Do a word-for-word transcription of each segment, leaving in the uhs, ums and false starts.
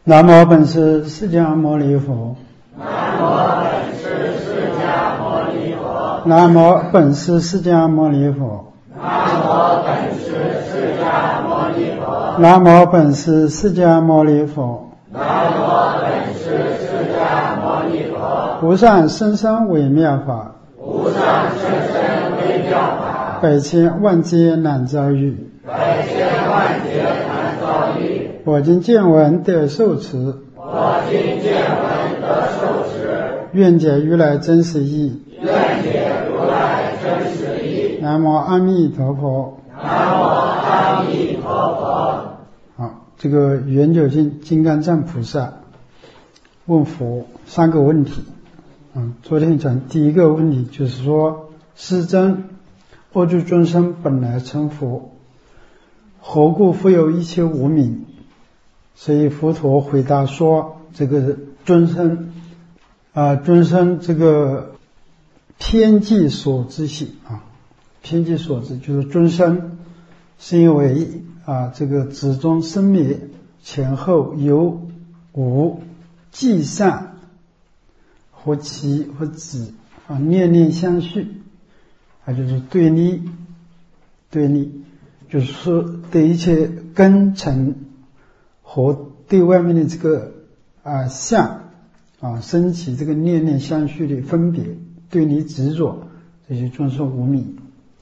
南无本师释迦牟尼佛。 南无本师释迦牟尼佛。 南无本师释迦牟尼佛。 南无本师释迦牟尼佛。 南无本师释迦牟尼佛。 南无本师释迦牟尼佛。 无上甚深微妙法， 无上甚深微妙法， 百千万劫难遭遇。 百千万劫难遭遇。 我今见闻得受持， 我今见闻得受持， 愿解如来真实义。 愿解如来真实义。 南无阿弥陀佛。 南无阿弥陀佛。 好，这个圆久经金刚藏菩萨问佛三个问题。嗯，昨天讲第一个问题就是说，世尊，阿住众生本来成佛，何故复有一切无明？所以佛陀回答说，这个众生啊，众生这个偏计所知性啊，偏计所知就是众生是因为啊这个子中生灭前后有无计善和其和子啊念念相续啊，就是对立对立，就是说对一切根尘和对外面的这个啊相啊升起这个念念相续的分别对立执着，这些众生无明，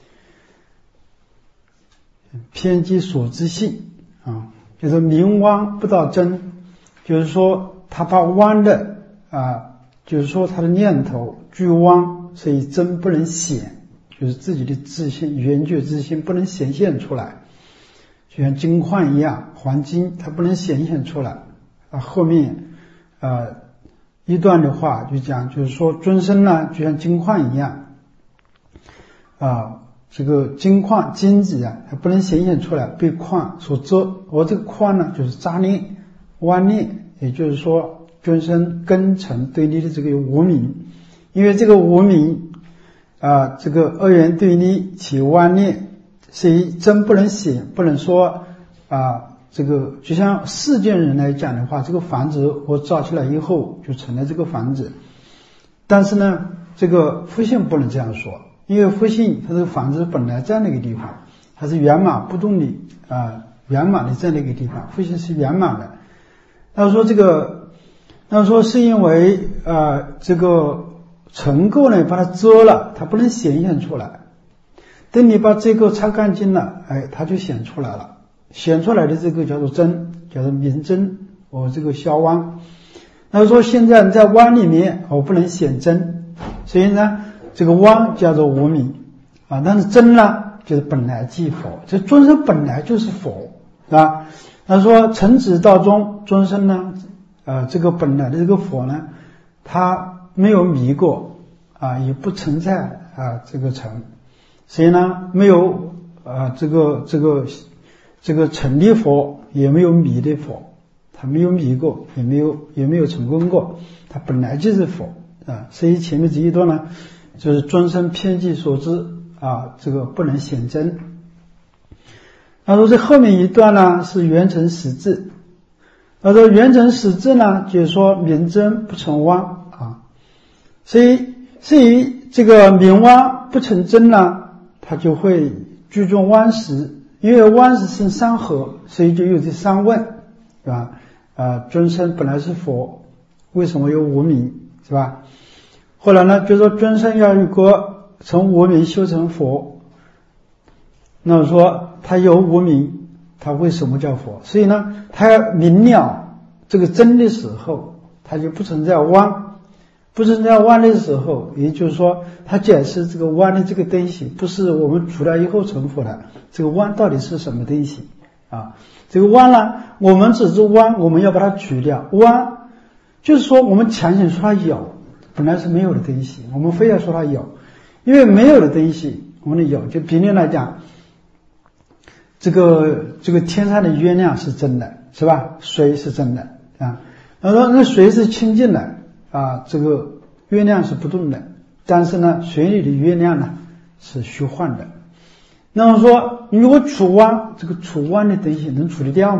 偏激所知性啊，就是明妄不到真，就是说他把妄的啊，就是说他的念头具妄，所以真不能显，就是自己的自信圆觉自信不能显现出来。就像金矿一样，黄金它不能显现出来啊。后面呃一段的话就讲，就是说众生呢就像金矿一样啊，这个金矿金子啊，它不能显现出来，被矿所遮。而这个矿呢，就是杂念、妄念，也就是说众生根尘对立的这个无明，因为这个无明啊，这个二元对立起妄念。所以真不能显，不能说啊，这个就像世间人来讲的话，这个房子我造起来以后就成了这个房子。但是呢，这个佛性不能这样说，因为佛性它这个房子本来在那个地方，它是圆满不动的啊，圆满的在那个地方，佛性是圆满的。那说这个，那说是因为啊，这个尘垢呢把它遮了，它不能显现出来。等你把这个擦干净了，哎，它就显出来了。显出来的这个叫做真，叫做明真，我这个消妄。那说现在你在妄里面，我不能显真，所以呢，这个妄叫做无明啊。但是真呢，就是本来即佛，这众生本来就是佛啊。那说成子道中，众生呢，啊，这个本来的这个佛呢，他没有迷过啊，也不存在啊这个成。所以呢，没有啊、呃，这个这个这个成的佛，也没有迷的佛，他没有迷过，也没有也没有成功过，他本来就是佛啊。所以前面这一段呢，就是众生偏计所知啊，这个不能显真。那说这后面一段呢是圆成实质，那说圆成实质呢，就是说明真不成妄啊，所以所以这个明妄不成真呢。他就会聚众妄识，因为妄识生三合，所以就有这三问，是吧？啊，众生本来是佛，为什么有无明，是吧？后来呢，就说众生要如果从无明修成佛，那么说他有无明，他为什么叫佛？所以呢，他要明了这个真的时候，他就不存在妄。不存在妄的时候，也就是说他解释这个妄的这个东西不是我们除了以后成佛的，这个妄到底是什么东西啊？这个妄呢，我们只是妄，我们要把它取掉。妄就是说我们强行说它有，本来是没有的东西，我们非要说它有，因为没有的东西我们有。就比如来讲，这个这个天上的月亮是真的，是吧？水是真的啊，然后那水是清净的。啊，这个月亮是不动的，但是呢，水里的月亮呢是虚幻的。那么说，如果处妄，这个处妄的东西能处理掉吗？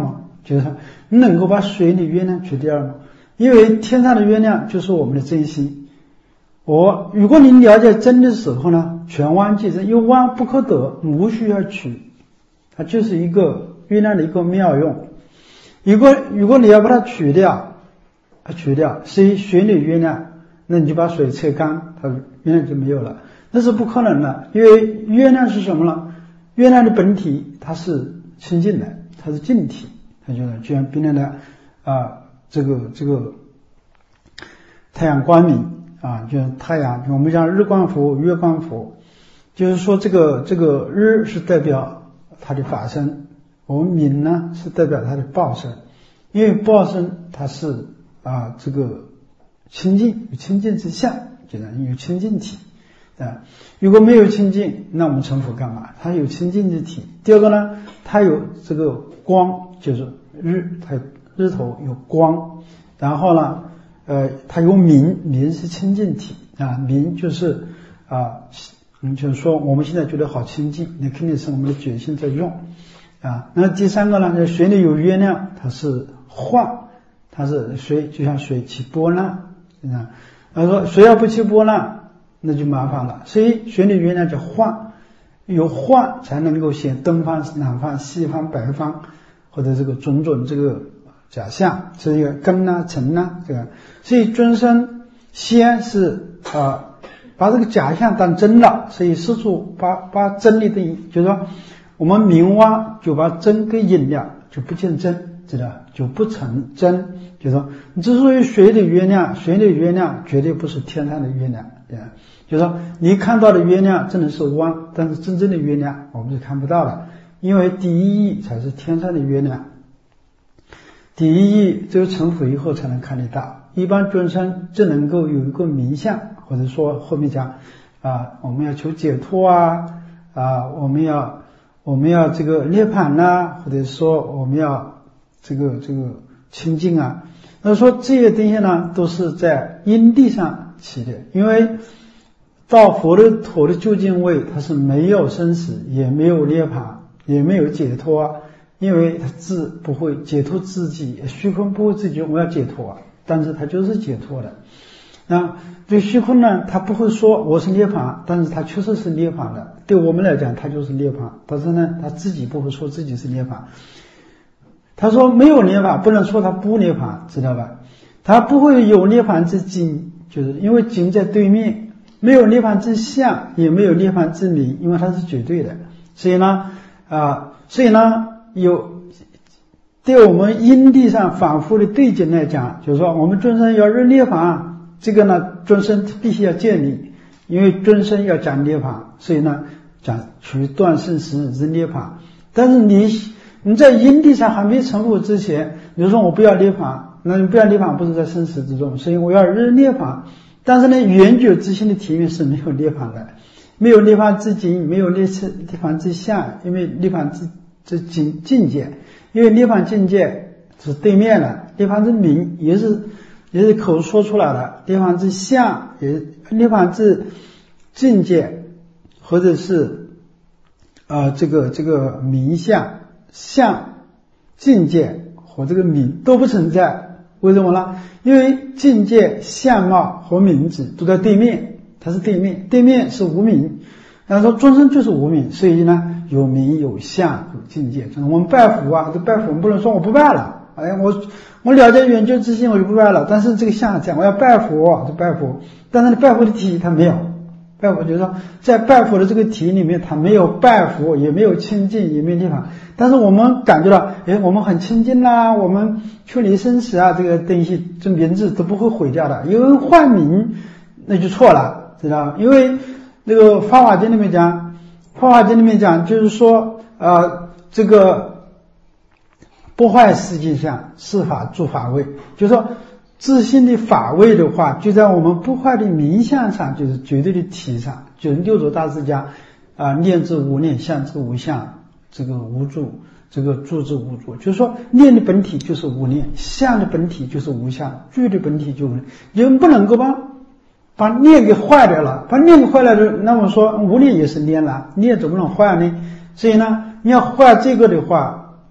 就是说你能够把水里月亮去掉吗？因为天上的月亮就是我们的真心。我如果你了解真的时候呢，全妄即真，因为妄不可得，无需要取，它就是一个月亮的一个妙用。如果如果你要把它取掉，取掉水水里月亮，那你就把水撤干，它月亮就没有了，那是不可能的。因为月亮是什么呢？月亮的本体它是清净的，它是净体，它就是就像冰凉的啊，这个这个太阳光明啊，就是太阳，我们讲日光佛、月光佛，就是说这个这个日是代表它的法身，我们明呢是代表它的报身，因为报身它是啊这个清净，有清净之相，就是有清净体啊。如果没有清净，那我们成佛干嘛？它有清净之体。第二个呢，它有这个光，就是日，它日头有光，然后呢呃它有明，明是清净体啊，明就是啊嗯就是说我们现在觉得好清净，那肯定是我们的觉性在用啊。那第三个呢，就是水里有月亮，它是幻，它是水就像水起波浪啊。他说水要不起波浪，那就麻烦了。所以水里月亮叫幻，有幻才能够显东方、南方、西方、北方，或者这个种种这个假象，是一个根啊、尘啊这个。所以尊生先是啊、呃、把这个假象当真了，所以师父把把真理的，就是说我们明妄就把真给隐了，就不见真，知道就不成真。就是说你之所以水里月亮，水里月亮绝对不是天上的月亮，对吧？就是说你看到的月亮真的是妄，但是真正的月亮我们是看不到的，因为第一义才是天上的月亮，第一义只有成佛以后才能看得到。一般众生只能够有一个明相，或者说后面讲啊，我们要求解脱啊啊，我们要我们要这个涅槃啊，或者说我们要这个这个清净啊。那说这些东西呢，都是在因地上起的，因为到佛的陀的究竟位，它是没有生死，也没有涅槃，也没有解脱，因为它自不会解脱自己，虚空不会自己我要解脱，但是它就是解脱的。那对虚空呢，它不会说我是涅槃，但是它确实是涅槃的，对我们来讲它就是涅槃，但是呢它自己不会说自己是涅槃。他说没有涅槃，不能说他不涅槃，知道吧？他不会有涅槃之境，就是因为境在对面，没有涅槃之相，也没有涅槃之名，因为它是绝对的。所以呢啊，所以呢有对我们因地上反复的对境来讲，就是说我们众生要入涅槃，这个呢众生必须要建立，因为众生要讲涅槃，所以呢讲取断生死是涅槃。但是你你在因地上还没成佛之前，你说我不要涅槃，那你不要涅槃不是在生死之中，所以我要入涅槃。但是呢圆觉之心的体面是没有涅槃的，没有涅槃之境，没有涅槃之相，因为涅槃之之境境界，因为涅槃境界是对面的，涅槃之名也是也是口说出来的，涅槃之相也涅槃之境界，或者是呃这个这个名相相境界和这个名都不存在，为什么呢？因为境界相貌和名字都在对面，它是对面，对面是无名，然后说众生就是无名，所以呢有名有相有境界。我们拜佛啊，这拜佛我们不能说我不拜了，哎，我我了解圆觉之心我就不拜了，但是这个相讲我要拜佛就拜佛，但是你拜佛的体它没有，拜佛就是说在拜佛的这个体里面它没有拜佛，也没有清净，也没有涅槃，但是我们感觉到诶我们很清净啦，我们确离生死啊，这个东西这名字都不会毁掉的，因为换名那就错了，知道吗？因为那个法华经里面讲，法华经里面讲就是说呃这个不坏世界上是法住法位，就是说自信的法位的话就在我们不坏的名相上，就是绝对的体上，就是六祖大师讲啊、呃、念之无念，相之无相，这个无住，这个住之无住，就是说念的本体就是无念，相的本体就是无相，住的本体就是无念，人不能够把把念给坏掉了，把念给坏了的，那么说无念也是念了，念怎么能坏呢？所以呢你要坏这个的话，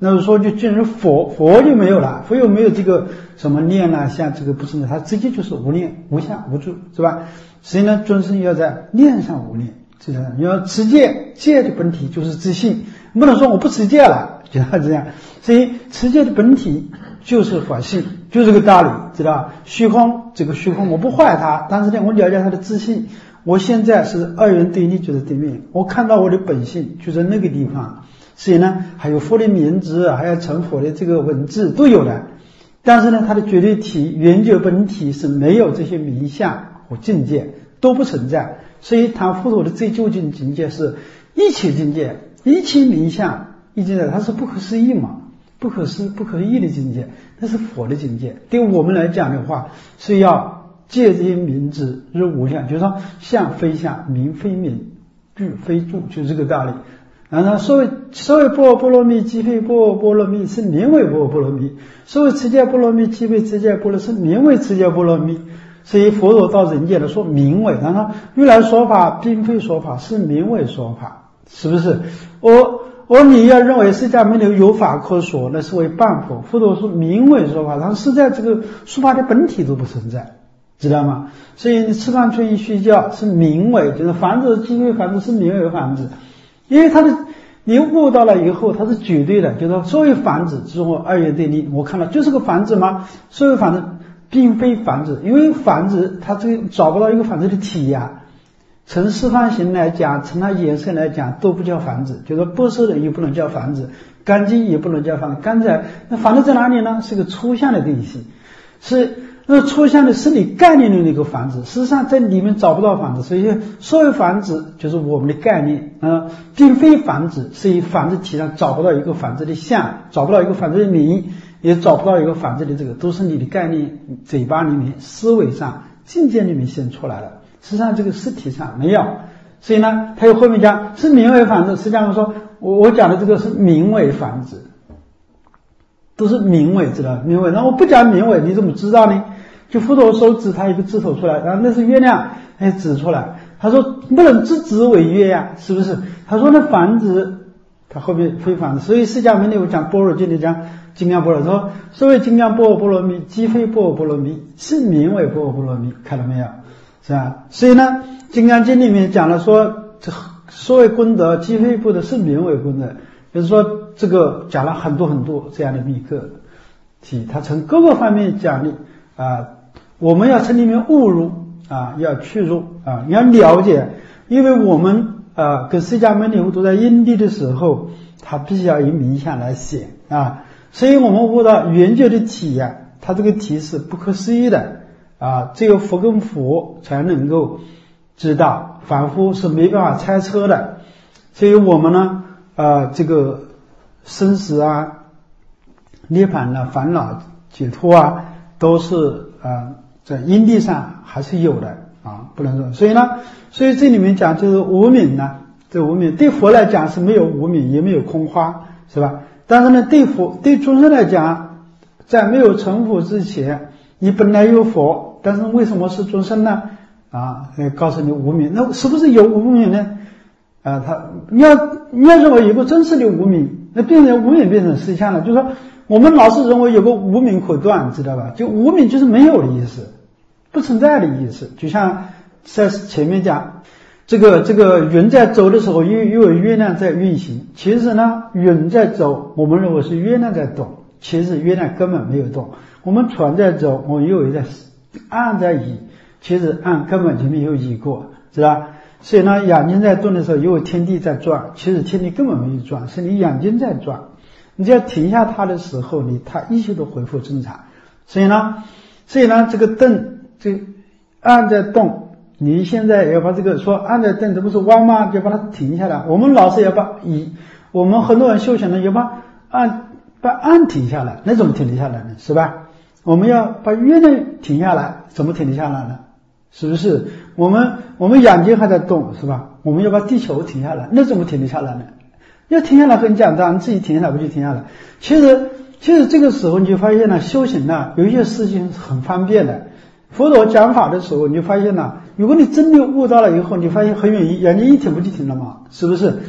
那么说就进入佛，佛就没有了，佛又没有这个什么念啊，像这个不是的，它直接就是无念、无相、无住，是吧？所以呢，众生要在念上无念，是吧？你要持戒，戒的本体就是自信，不能说我不持戒了，就要这样。所以持戒的本体就是法性，就这个道理，知道吧？虚空，这个虚空我不坏它，但是呢，我了解它的自信。我现在是二元对立就在对面，我看到我的本性就在那个地方。所以呢，还有佛的名字，还有成佛的这个文字都有的。但是呢，它的绝对体、原觉本体是没有这些名相和境界都不存在。所以谈佛陀的最究竟境界是一切境界、一切名相、一切的，它是不可思议嘛，不可思不可议的境界，那是佛的境界。对我们来讲的话，是要借这些名字入无量，就是说相非相，名非名，住非住，就是这个道理。然后所谓所谓般若波罗蜜，即非般若波罗蜜，是名为般若波罗蜜；所谓持戒波罗蜜，即非持戒波罗，是名为持戒波罗蜜。所以佛陀到人界来说名为，然后如来说法并非说法，是名为说法，是不是？我我你要认为释迦牟尼有法可说，那是为半佛。佛陀说名为说法，但是在这个说法的本体都不存在，知道吗？所以你吃饭穿衣睡觉是名为，就是房子即非房子，是名为房子。因为它的你悟到了以后，它是绝对的，就是说所谓房子之后二元对立，我看了就是个房子吗？所谓房子并非房子，因为房子它这个找不到一个房子的体呀、啊。从四方形来讲，从它颜色来讲都不叫房子，就是说不是的也不能叫房子，干净也不能叫房子。刚才那房子在哪里呢？是个抽象的东西，是那抽象的是你概念的那个房子，实际上在里面找不到房子。所以所谓房子就是我们的概念啊、呃，并非房子，所以房子体上找不到一个房子的像，找不到一个房子的名，也找不到一个房子的这个，都是你的概念嘴巴里面、思维上、境界里面现出来了。实际上这个实体上没有，所以呢，他又后面讲是名为房子。实际上说我我讲的这个是名为房子，都是名为，知道名为。然后我不讲名为，你怎么知道呢？就佛陀手指他一个指头出来，然后那是月亮，哎指出来。他说不能指指为月呀，是不是？他说那房子，他后面非房子。所以释迦牟尼我讲般若经里讲金刚般若，说所谓金刚般若波罗蜜，即非般若波罗蜜，是名为般若波罗蜜，看到没有？是吧？所以呢，金刚经里面讲了说，这所谓功德，即非不的是名为功德，就是说这个讲了很多很多这样的密课题，他从各个方面讲的啊，我们要从里面悟入啊，要去入啊，你要了解，因为我们啊跟释迦牟尼都在因地的时候，他必须要以名相来写啊，所以我们悟到圆觉的体呀、啊，它这个体是不可思议的。啊，只有佛跟佛才能够知道，凡夫是没办法猜测的。所以我们呢，呃，这个生死啊、涅槃啊、烦恼解脱啊，都是啊、呃、在因地上还是有的啊，不能说。所以呢，所以这里面讲就是无明呢，这无明对佛来讲是没有无明，也没有空花，是吧？但是呢，对佛对众生来讲，在没有成佛之前，你本来有佛。但是为什么是众生呢？啊，告诉你无明，那是不是有无明呢？啊，他你要你要认为有个真实的无明，那变成无明变成实相了。就是说，我们老是认为有个无明可断，知道吧？就无明就是没有的意思，不存在的意思。就像在前面讲，这个这个云在走的时候，又又有月亮在运行。其实呢，云在走，我们认为是月亮在动，其实月亮根本没有动。我们船在走，我们又有在。岸在移，其实岸根本就没有移过，是吧？所以呢，眼睛在动的时候，又有天地在转，其实天地根本没有转，是你眼睛在转。你只要停下它的时候，你它一切都恢复正常。所以呢，所以呢，这个动，这岸在动，你现在要把这个说岸在动，这不是弯吗？就把它停下来。我们老是要把移，我们很多人修行呢，要把岸把岸停下来，那怎么停得下来呢？是吧？我们要把月亮停下来，怎么停得下来呢？是不是？我们我们眼睛还在动，是吧？我们要把地球停下来，那怎么停得下来呢？要停下来很简单，你自己停下来不就停下来？其实其实这个时候你就发现呢，修行呢有一些事情很方便的。佛陀讲法的时候，你就发现呢，如果你真的悟到了以后，你发现很容易，眼睛一停不就停了吗？是不是？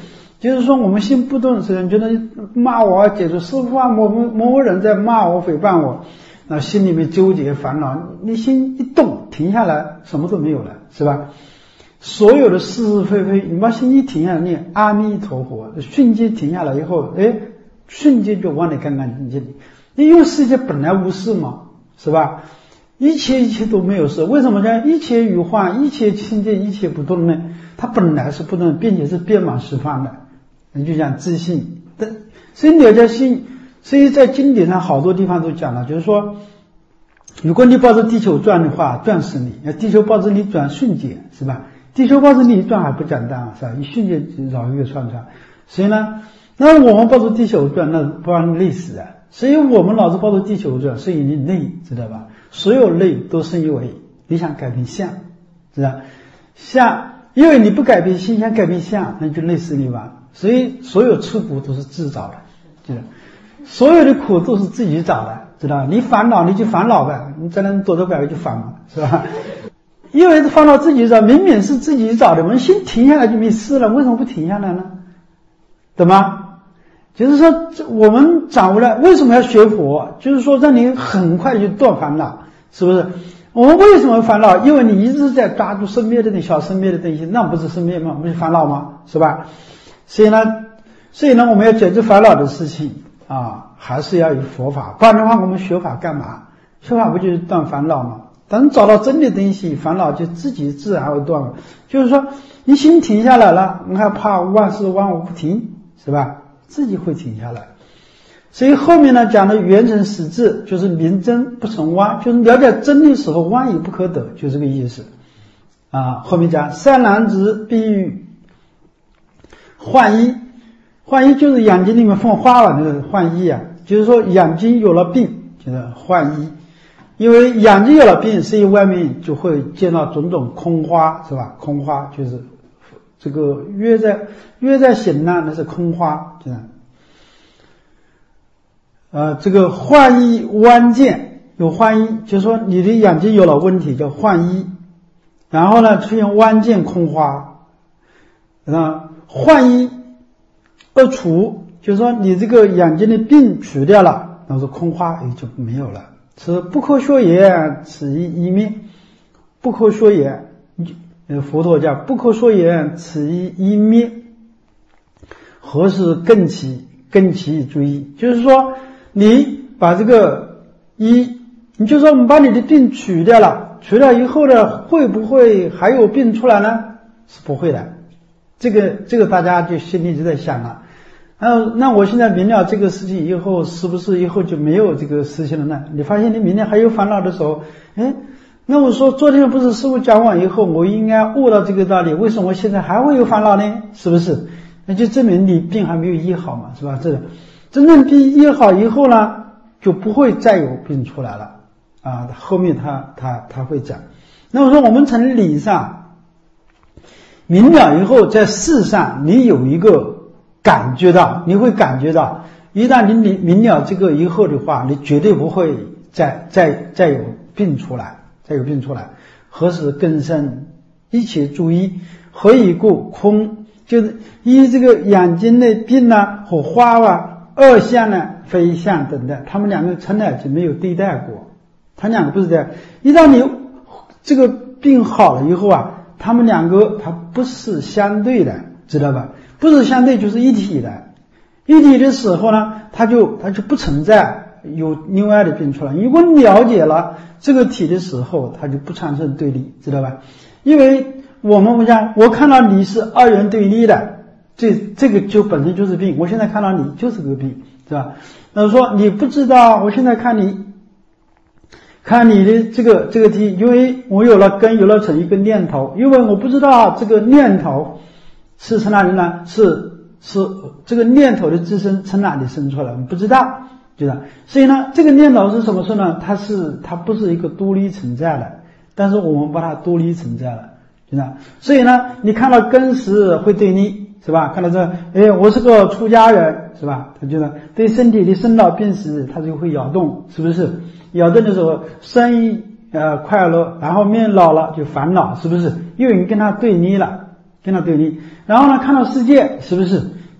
就是说我们心不动时，觉得骂我解除师父啊，某某某人在骂我诽谤我，那心里面纠结烦恼，你心一动停下来，什么都没有了，是吧？所有的是是非非，你把心一停下来，念阿弥陀佛，瞬间停下来以后，哎，瞬间就忘得干干净净。因为世界本来无事嘛，是吧？一切一切都没有事，为什么呢？一切有幻，一切清净，一切不动呢？它本来是不动，并且是遍满十方的。你就讲自信，所以了解心，所以在经典上好多地方都讲了，就是说，如果你抱着地球转的话，转死你；地球抱着你转，瞬间，是吧？地球抱着你转还不简单，是吧？一瞬间绕一个圈圈。所以呢，那我们抱着地球转，那不然累死啊！所以我们老是抱着地球转，所以你累，知道吧？所有累都是因为你想改变相，知道？相，因为你不改变心，想改变相，那就累死你吧。所以所有吃苦都是自找的，知道？所有的苦都是自己找的，知道？你烦恼你就烦恼呗，你在那躲着拐就烦嘛，是吧？因为烦恼自己找，明明是自己找的，我们心停下来就没事了，为什么不停下来呢？懂吗？就是说我们掌握了为什么要学佛，就是说让你很快就断烦恼，是不是？我们为什么烦恼？因为你一直在抓住生灭的那小生灭的东西，那不是生灭吗？不是烦恼吗？是吧？所以呢，所以呢，我们要解决烦恼的事情啊，还是要有佛法，不然的话，我们学法干嘛？学法不就是断烦恼吗？等找到真的东西，烦恼就自己自然会断了。就是说，你心停下来了，你还怕万事万物不停，是吧？自己会停下来。所以后面呢讲的圆成实智，就是明真不成妄，就是了解真的时候，妄也不可得，就这个意思啊。后面讲善男子必欲幻衣，幻衣就是眼睛里面放花了那个幻衣啊，就是说眼睛有了病，就是幻衣。因为眼睛有了病，所以外面就会见到种种空花，是吧？空花就是这个约在约在醒呢，那是空花，这样。呃，这个幻衣弯见有幻衣，就是说你的眼睛有了问题叫幻衣，然后呢出现弯见空花，啊，幻衣二除，就是说你这个眼睛的病除掉了，然后空花也就没有了。是不可说言，此一一灭。不可说言，佛陀讲不可说言，此一一灭。何时更其更其以注意？就是说，你把这个一，你就说我们把你的病取掉了，取掉以后呢，会不会还有病出来呢？是不会的。这个这个大家就心里就在想了。嗯，那我现在明了这个事情以后，是不是以后就没有这个事情了呢？你发现你明天还有烦恼的时候，哎，那我说昨天不是师父讲完以后，我应该悟到这个道理，为什么现在还会有烦恼呢？是不是？那就证明你病还没有医好嘛，是吧？这真正病医好以后呢，就不会再有病出来了啊。后面他他他会讲。那么说我们从理上明了以后，在事上你有一个感觉到，你会感觉到，一旦你明了这个以后的话，你绝对不会再再再有病出来，再有病出来。何时更生？一切注意，何以故？空，就是依这个眼睛的病呢和花啊，二相呢非相等等，他们两个从来就没有对待过，他两个不是这样。一旦你这个病好了以后啊，他们两个它不是相对的，知道吧？不是相对就是一体的，一体的时候呢，它就它就不存在有另外的病出来。如果你了解了这个体的时候，它就不产生对立，知道吧？因为我们不讲，我看到你是二元对立的，这这个就本身就是病。我现在看到你就是个病，是吧？那说你不知道，我现在看你，看你的这个这个体，因为我有了根，有了成一个念头，因为我不知道这个念头是从哪里呢？是是这个念头的自身从哪里生出来？我们不知道，对吧？所以呢，这个念头是什么事呢？它是它不是一个独立存在的，但是我们把它独立存在了，对吧？所以呢，你看到根时会对你，是吧？看到这，哎，我是个出家人，是吧？他觉得对身体的生老病死，他就会摇动，是不是？摇动的时候，生意呃快乐，然后面老了就烦恼，是不是？因为你跟他对立了。跟他对立，然后呢，看到世界是不是？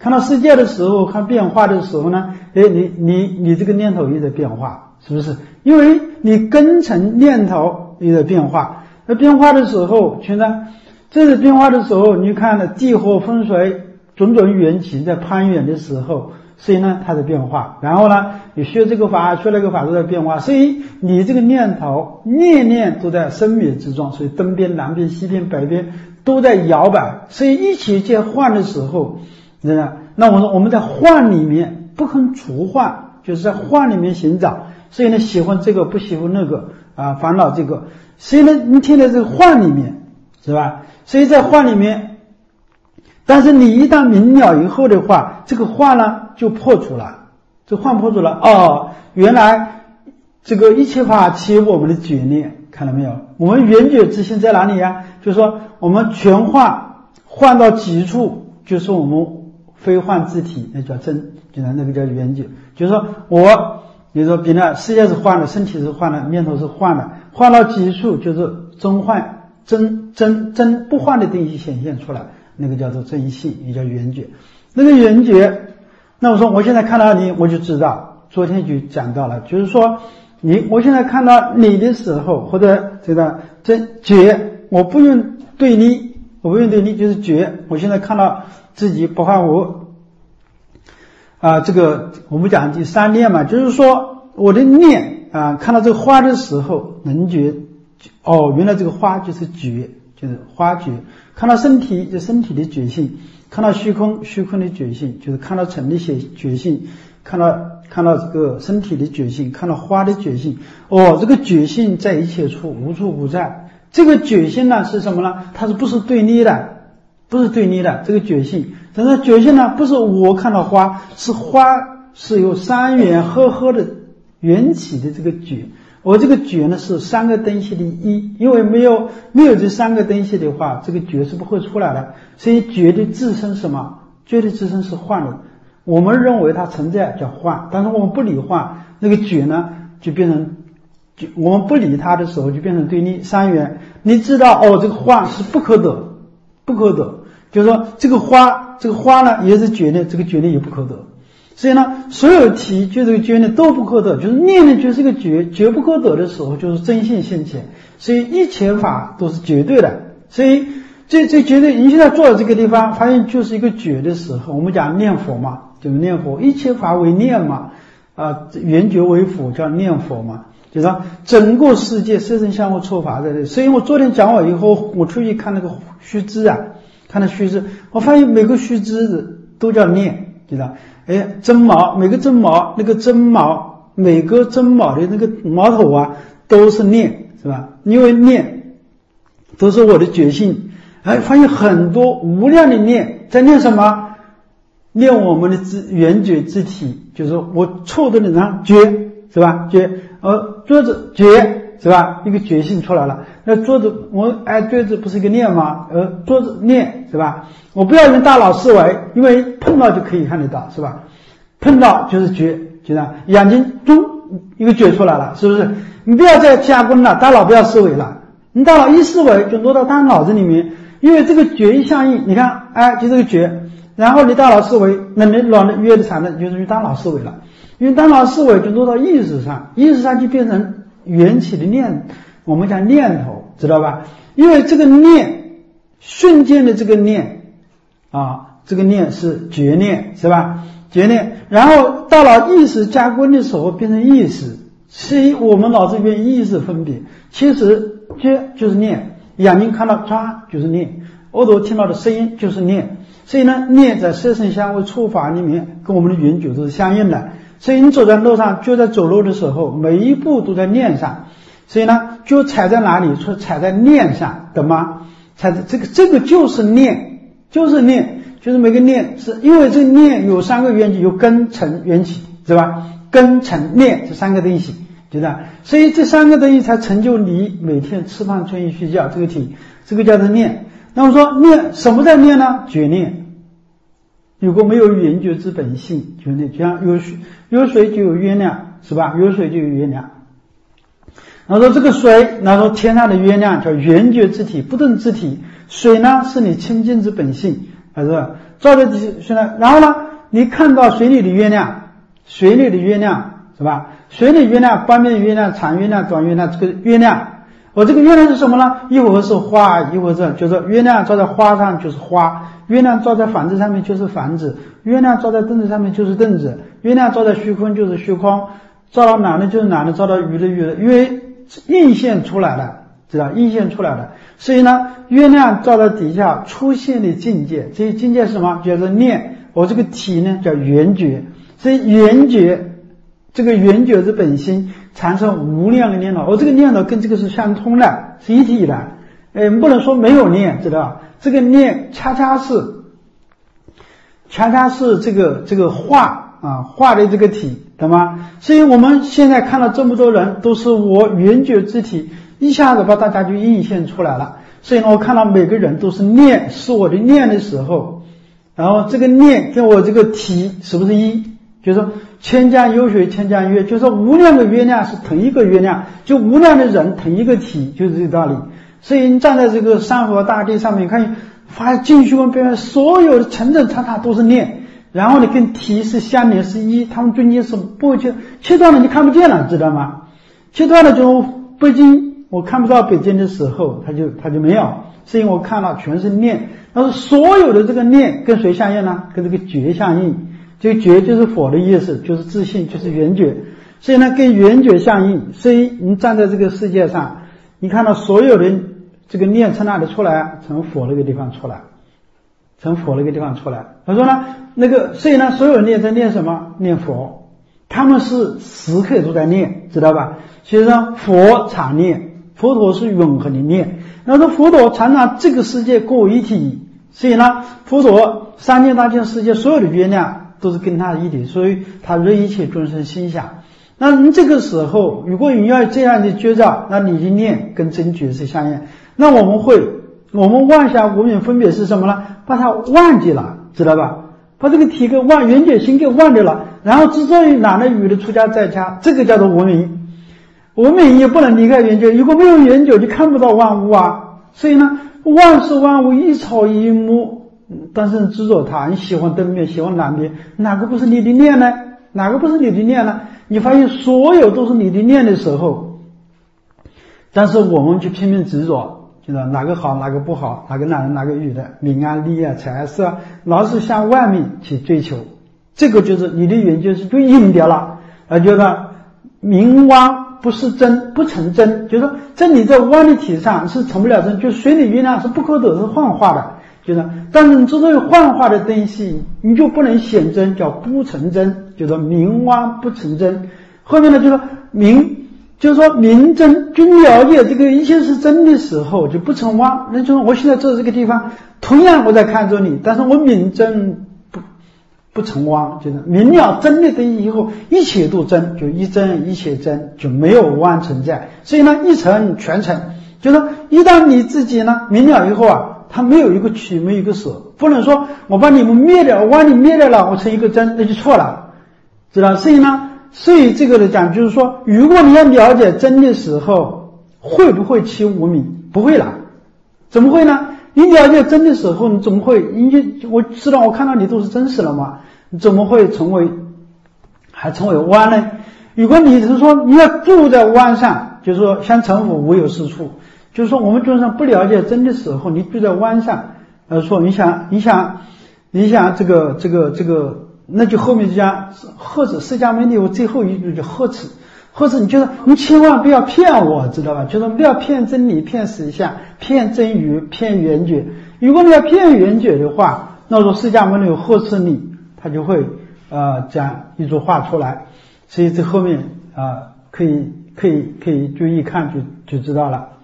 看到世界的时候，看变化的时候呢，哎，你你你这个念头也在变化，是不是？因为你根尘念头也在变化，那变化的时候，现在这是变化的时候，你看了地火风水种种缘起在攀援的时候，所以呢它在变化。然后呢，你学这个法，学那个法都在变化，所以你这个念头念念都在生灭之中，所以东边、南边、西边、北边都在摇摆，所以一起在换的时候，那我说我们在幻里面不肯除幻，就是在幻里面寻找，所以呢喜欢这个不喜欢那个啊，烦恼这个，所以呢你听在这个幻里面，是吧？所以在幻里面，但是你一旦明了以后的话，这个幻呢就破除了，这幻破除了，哦，原来这个一切法起我们的觉念，看到没有？我们圆觉之心在哪里呀？就是说我们全幻幻到极处，就是我们非幻之体，那叫真，就是那个叫圆觉。就是说我，比如说比那世界是幻的，身体是幻的，念头是幻的，幻到极处就是真幻，真真真不幻的定义显现出来，那个叫做真性，也叫圆觉。那个圆觉，那我说我现在看到你，我就知道，昨天就讲到了，就是说你，我现在看到你的时候，或者这个真觉，我不用对你，我不用对你，就是觉。我现在看到自己不换我啊，这个我们讲第三念嘛，就是说我的念啊，看到这个花的时候能觉，哦，原来这个花就是觉，就是花觉。看到身体就身体的觉性，看到虚空虚空的觉性，就是看到尘的些觉性，看到看到这个身体的觉性，看到花的觉性。哦，这个觉性在一切处，无处不在。这个觉性呢是什么呢？它是不是对立的？不是对立的，这个觉性。但是觉性呢，不是我看到花，是花是由三元合合的缘起的这个觉。我这个觉呢是三个东西的一，因为没有没有这三个东西的话，这个觉是不会出来的。所以觉的自身是什么？觉的自身是幻的。我们认为它存在叫幻，但是我们不理幻，那个觉呢就变成，就我们不理它的时候就变成对立三元。你知道哦，这个幻是不可得，不可得，就是说这个花，这个花呢也是觉的，这个觉的也不可得。所以呢，所有体就这个觉呢都不可得，就是念念就是个觉，觉不可得的时候就是真性现前。所以一切法都是绝对的，所以这这绝对，你现在坐在这个地方，发现就是一个觉的时候，我们讲念佛嘛，就是念佛，一切法为念嘛，啊，圆觉为佛，叫念佛嘛，就是说整个世界色身相互错法在这里。所以我昨天讲完以后，我出去看那个须知啊，看那须知，我发现每个须知都叫念，知道？哎，针毛，每个针毛，那个针毛，每个针毛的那个毛头啊，都是念，是吧？因为念都是我的觉性。哎，发现很多无量的念，在念什么？念我们的之圆觉之体，就是我触的那张觉，是吧？觉，呃，桌子觉，是吧？一个觉性出来了。那桌子，我哎，桌子不是一个念吗？呃，桌子念，是吧？我不要用大脑思维，因为碰到就可以看得到，是吧？碰到就是觉，觉得眼睛中一个觉出来了，是不是？你不要再加工了，大脑不要思维了。你大脑一思维就落到大脑子里面，因为这个觉一相应，你看，哎，就这个觉，然后你大脑思维，那你软的约的产的就是大脑思维了，因为大脑思维就落到意识上，意识上就变成缘起的念，我们讲念头，知道吧？因为这个念，瞬间的这个念啊，这个念是觉念，是吧？觉念，然后大脑意识加工的时候变成意识，所以我们脑子里面意识分别，其实觉就是念，眼睛看到抓就是念，耳朵听到的声音就是念，所以呢，念在色身香味触法里面跟我们的圆觉都是相应的。所以你走在路上，就在走路的时候，每一步都在念上。所以呢，就踩在哪里？说踩在念上，懂吗？踩在这个，这个就是念，就是念，就是每个念是因为这念有三个缘起，有根尘缘起，是吧？根尘念这三个东西，知道？所以这三个东西才成就你每天吃饭、穿衣、睡觉这个体，这个叫做念。那么说念什么在念呢？觉念。如果没有圆觉之本性，觉念，就像有水，有水就有月亮，是吧？有水就有月亮。然后说这个水，然后说天上的月亮叫圆觉之体，不动之体。水呢是你清净之本性，还是照在底下呢，然后呢，你看到水里的月亮，水里的月亮是吧？水里月亮、半边月亮、长月亮、短月亮，这个月亮，我这个月亮是什么呢？一会儿是花，一会儿是就是月亮照在花上就是花，月亮照在房子上面就是房子，月亮照在凳子上面就是凳子，月亮照在虚空就是虚空，照到哪里就是哪里，照到鱼的鱼的，因为映现出来了，知道映现出来了。所以呢，月亮照在底下出现的境界，这些境界是什么？叫做念。我这个体呢叫缘觉，所以缘觉，这个缘觉之本心产生无量的念头，我这个念头跟这个是相通的，是一体的。呃，不能说没有念，知道吧？这个念恰恰是，恰恰是这个这个化啊化的这个体，懂吗？所以我们现在看到这么多人，都是我缘觉之体。一下子把大家就映现出来了，所以呢，我看到每个人都是念，是我的念的时候，然后这个念跟我这个体是不是一？就是说千江有水千江月，就是说无量的月亮是同一个月亮，就无量的人同一个体，就是这个道理。所以你站在这个山河大地上面看，发现净虚空边缘所有的层层叉叉都是念，然后你跟体是相连是一，他们中间是不切切断了，你看不见了，知道吗？切断了就北京。我看不到北京的时候，它就它就没有，是因为我看到全是念。但是所有的这个念跟谁相应呢？跟这个觉相应。这个觉就是佛的意思，就是自信，就是缘觉。所以呢，跟缘觉相应。所以你站在这个世界上，你看到所有的这个念从哪里出来？从佛那个地方出来，从佛那个地方出来。他说呢，那个所以呢，所有人念在念什么？念佛。他们是时刻都在念，知道吧？所以说佛常念。佛陀是永恒的念，那说佛陀常常这个世界跟我一体，所以呢，佛陀三千大千世界所有的月亮都是跟他一体，所以他任一切众生心想。那你这个时候，如果你要这样的觉照，那你的念跟真觉是相应。那我们会，我们妄想无明分别是什么呢？把它忘记了，知道吧？把这个体给忘，缘觉心给忘掉了，然后之所以懒得语的出家在家，这个叫做无明。我们也不能离开缘觉，如果没有缘觉就看不到万物啊。所以呢，万事万物一草一木，但是执着它，你喜欢灯面，喜欢蓝面，哪个不是你的念呢？哪个不是你的念呢？你发现所有都是你的念的时候，但是我们就拼命执着，觉得哪个好哪个不好，哪个男人哪个女的，名啊利啊财色，老是向外面去追求，这个就是你的缘觉是就隐掉了，而觉得名汪不是真，不成真，就是说在你这万的体上是成不了真，就是水里月亮是不可得，是幻化的，就是但是你之所以幻化的东西你就不能显真，叫不成真，就是名汪不成真。后面呢就是说名，就是说明真，就了解这个一切是真的时候就不成汪，那就是我现在坐这个地方，同样我在看着你，但是我明真不成妄，就是明了真的东西以后，一切都真，就一真一切真，就没有妄存在。所以呢，一成全成，就是说一旦你自己呢明了以后啊，它没有一个取，没有一个舍，不能说我把你们灭掉，我把你灭掉了，我成一个真，那就错了，知道？所以呢，所以这个的讲就是说，如果你要了解真的时候，会不会起无明？不会了，怎么会呢？你了解真的时候，你怎么会？因为我知道我看到你都是真实了嘛，你怎么会成为还成为妄呢？如果你是说你要住在妄上，就是说像成佛无有是处，就是说我们众生不了解真的时候，你住在妄上，呃，说你想你想你想这个这个这个，那就后面就讲呵斥释迦牟尼，我最后一句就呵斥。或者你觉得你千万不要骗我，知道吧？就是不要骗真理，骗实相，骗真语，骗缘觉。如果你要骗缘觉的话，那说释迦牟尼呵斥你，他就会呃讲一句话出来。所以这后面啊、呃、可以可以可以注意看就就知道了。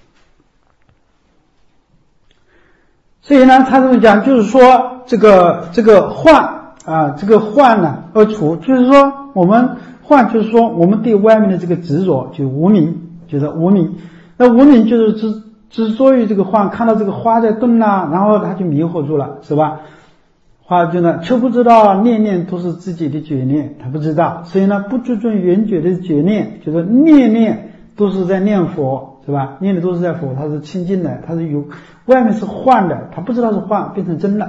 所以呢，他这么讲就是说这个这个幻啊，这个幻呢而除，就是说我们。幻就是说我们对外面的这个执着就无明，就是无明。那无明就是执执着于这个幻，看到这个花在动啊，然后他就迷惑住了，是吧？花就呢却不知道念念都是自己的觉念，他不知道，所以呢不注重缘觉的觉念，就是念念都是在念佛，是吧？念的都是在佛，他是清净的，他是有外面是幻的，他不知道是幻变成真了。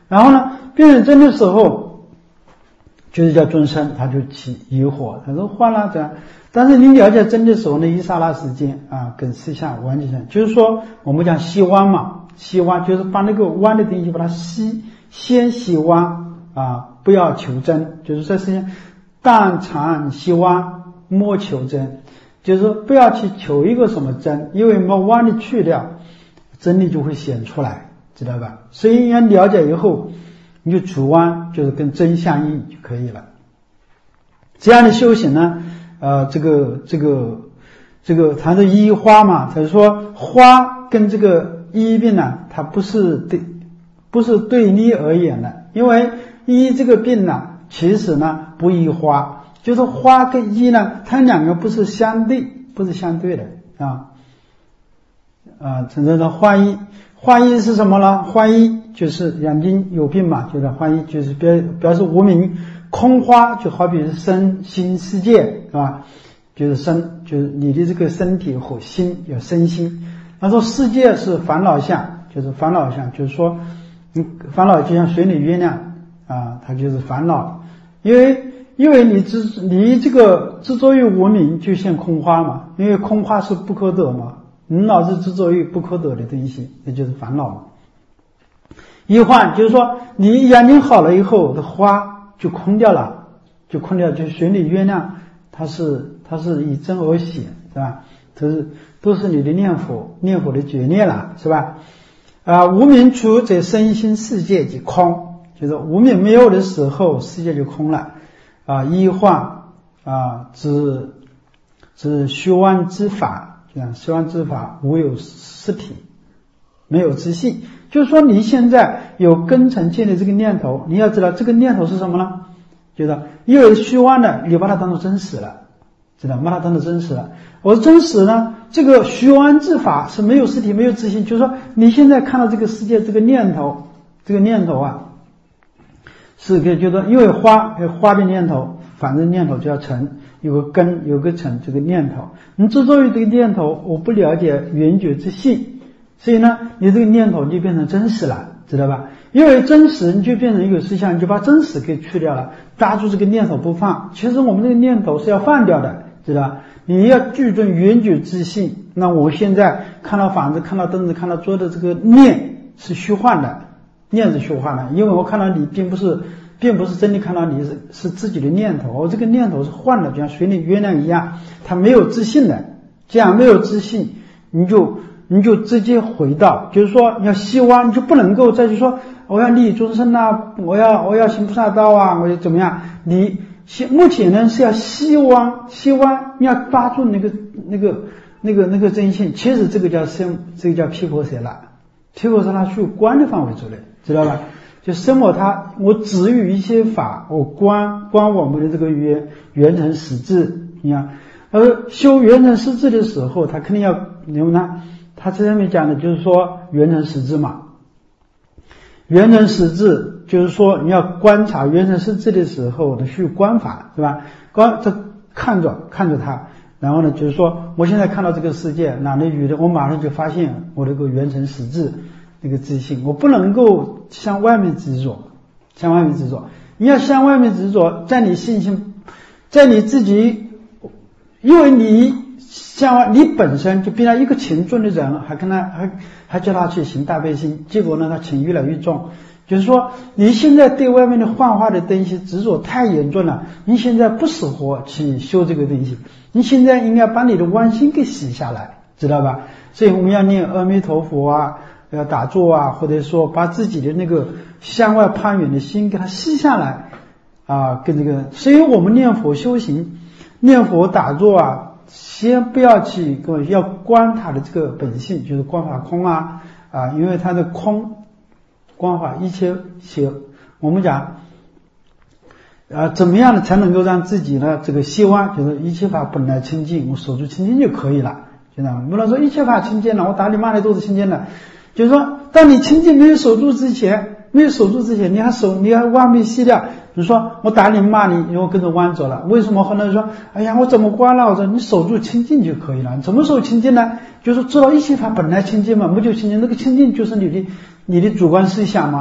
然后呢，变成真的时候，就是叫众生，他就起疑惑，他说换了这样。但是你了解真的时候，那一刹那时间啊，跟实相完全相，就是说我们讲吸弯嘛，吸弯就是把那个弯的东西把它吸，先吸弯啊，不要求真，就是这世间但常吸弯，莫求真，就是说不要去求一个什么真，因为把弯的去掉，真理就会显出来，知道吧？所以你要了解以后，你就除弯，就是跟真相应就可以了。这样的修行呢，呃，这个这个这个谈的医花嘛，他说花跟这个医病呢，它不是对不是对立而言的，因为医这个病呢，其实呢不医花，就是花跟医呢，它两个不是相对，不是相对的啊啊，真正的花医，花医是什么呢？花医就是眼睛有病嘛，就是花医就是表表示无明。空花就好比是身心世界，是吧？就是身，就是你的这个身体和心有身心。他说世界是烦恼相，就是烦恼相，就是说，你烦恼就像水里月亮啊，它就是烦恼。因为因为你执你这个执着于无明，就像空花嘛，因为空花是不可得嘛，你老是执着于不可得的东西，那就是烦恼嘛。一换就是说，你眼睛好了以后的花。就空掉了，就空掉，就水里月亮，它是它是以真而显，是吧？都是都是你的念佛念佛的觉念了，是吧？啊，无明除则身心世界即空，就是无明没有的时候，世界就空了。啊，一幻啊，指指虚妄之法，这样虚妄之法无有实体，没有自性。就是说你现在有根尘见的这个念头，你要知道这个念头是什么呢？就是因为虚妄的，你把它当作真实了，知道把它当作真实了。我真实呢，这个虚妄之法是没有实体没有自性，就是说你现在看到这个世界这个念头，这个念头啊，是可以就是说因为花花的念头，反正念头就要成，有个根有个成这个念头，你执着于这个念头，我不了解圆觉之性。所以呢，你这个念头就变成真实了，知道吧？因为真实，你就变成一个实相，你就把真实给去掉了，抓住这个念头不放。其实我们这个念头是要放掉的，知道吧？你要具足圆觉之性。那我现在看到房子、看到凳子、看到桌的这个念是虚幻的，念是虚幻的，因为我看到你并不是，并不是真的看到你是是自己的念头，我这个念头是幻的，就像水里月亮一样，它没有自信的。这样没有自信，你就。你就直接回到，就是说你要希望，你就不能够再去说我要利益众生啊，我要我要行菩萨道啊，我要怎么样？你目前呢是要希望，希望你要抓住那个那个那个那个真性。其实这个叫生，这个叫毗婆舍那，毗婆舍那属于观的范围之内，知道吧？就生我他，我止于一些法，我观观我们的这个圆圆成实质，你看，而修圆成实质的时候，他肯定要什么呢？他这上面讲的就是说圆成实质嘛，圆成实质就是说你要观察圆成实质的时候的去观法，是吧？观这看着看着它，然后呢就是说我现在看到这个世界男的女的，我马上就发现我这个圆成实质那个自信，我不能够向外面执着，向外面执着。你要向外面执着，在你信心，在你自己，因为你。像你本身就比他一个情重的人，还跟他还还叫他去行大悲心，结果呢他情越来越重。就是说你现在对外面的幻化的东西执着太严重了，你现在不适合去修这个东西，你现在应该把你的妄心给洗下来，知道吧？所以我们要念阿弥陀佛啊，要打坐啊，或者说把自己的那个向外攀缘的心给它吸下来啊，跟这个，所以我们念佛修行，念佛打坐啊。先不要去，要观它的这个本性，就是观法空啊啊，因为它的空观法一切些，我们讲啊，怎么样的才能够让自己呢这个希望，就是一切法本来清净，我守住清净就可以了，知道吗？不能说一切法清净了，我打你骂你都是清净的，就是说，当你清净没有守住之前，没有守住之前，你还守，你还妄被吸掉。比如说我打你骂你，因为我跟着弯走了，为什么？后来说哎呀我怎么关了？我说你守住清净就可以了。怎么守清净呢？就是知道一切法本来清净嘛，不就清净？那个清净就是你的你的主观思想嘛。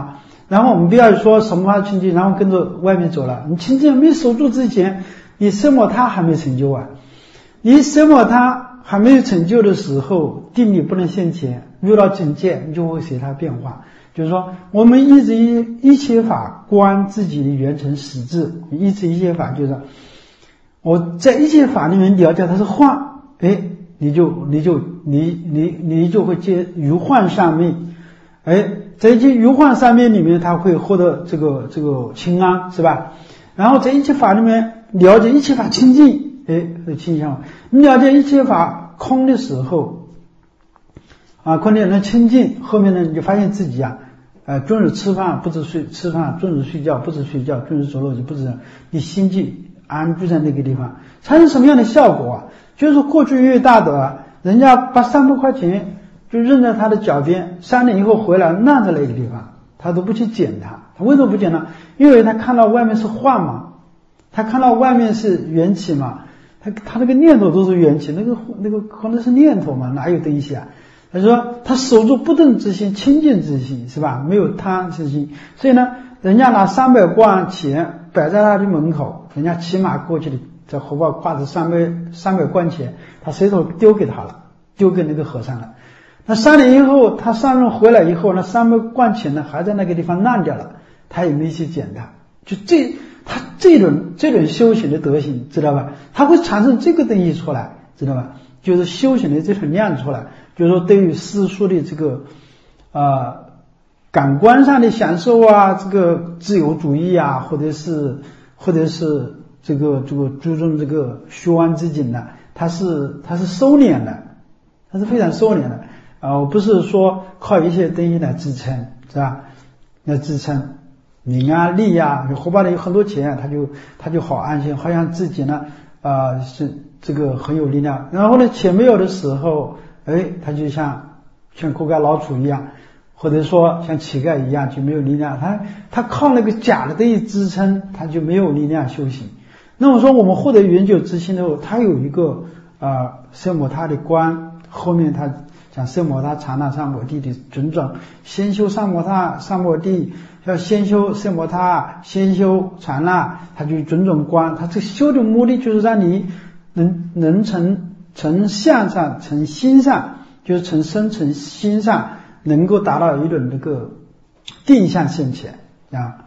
然后我们不要说什么清净，然后跟着外面走了。你清净没守住之前，你奢摩他还没成就啊。你奢摩他还没有成就的时候，定力不能现前，遇到境界你就会随它变化。就是说，我们一直一一切法观自己的圆成实质，一直一切法就是我在一切法里面了解它是幻，哎，你就你就你你你就会接于幻上面，哎，在一切于幻上面里面，他会获得这个这个清安，是吧？然后在一切法里面了解一切法清净，哎，会清净。你了解一切法空的时候，啊，空的能清净，后面呢你就发现自己啊。呃，终日吃饭不止睡吃饭，终日睡觉不止睡觉，终日走路就不止，你心就安居在那个地方，产生什么样的效果啊？就是说过去越大的啊，人家把三百块钱就扔在他的脚边，三年以后回来烂在那个地方，他都不去捡它。他为什么不捡呢？因为他看到外面是幻嘛，他看到外面是缘起嘛，他他那个念头都是缘起，那个那个可能是念头嘛，哪有东西啊？他说他守住不动之心，清净之心，是吧？没有贪之心。所以呢，人家拿三百贯钱摆在他的门口，人家骑马过去的，在后边挂着三百三百贯钱，他随手丢给他了，丢给那个和尚了。那三年以后，他上任回来以后，那三百贯钱呢还在那个地方烂掉了，他也没去捡它。就这他这种这种修行的德行，知道吧？他会产生这个东西出来，知道吧？就是修行的这种量出来。就是说，对于世俗的这个呃感官上的享受啊，这个自由主义啊，或者是或者是这个这个注重这个虚妄之境呢，它是它是收敛的，它是非常收敛的啊，我不是说靠一些东西来支撑，是吧？来支撑名啊利啊，后边的有很多钱，他就他就好安心，好像自己呢啊、呃、是这个很有力量。然后呢，钱没有的时候。哎，他就像像苦干老鼠一样，或者说像乞丐一样，就没有力量。他他靠那个假的东西支撑，他就没有力量修行。那么说，我们获得永久之心的时候，他有一个啊奢摩他的观，后面他讲奢摩他禅那三摩地的种种，先修三摩他三摩地，要先修奢摩他，先修禅那，他就种种观。他这修的目的就是让你能能成。从相上，从心上，就是从身从心上，能够达到一种这个定向现前啊。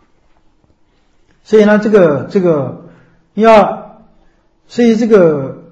所以呢，这个这个要，所以这个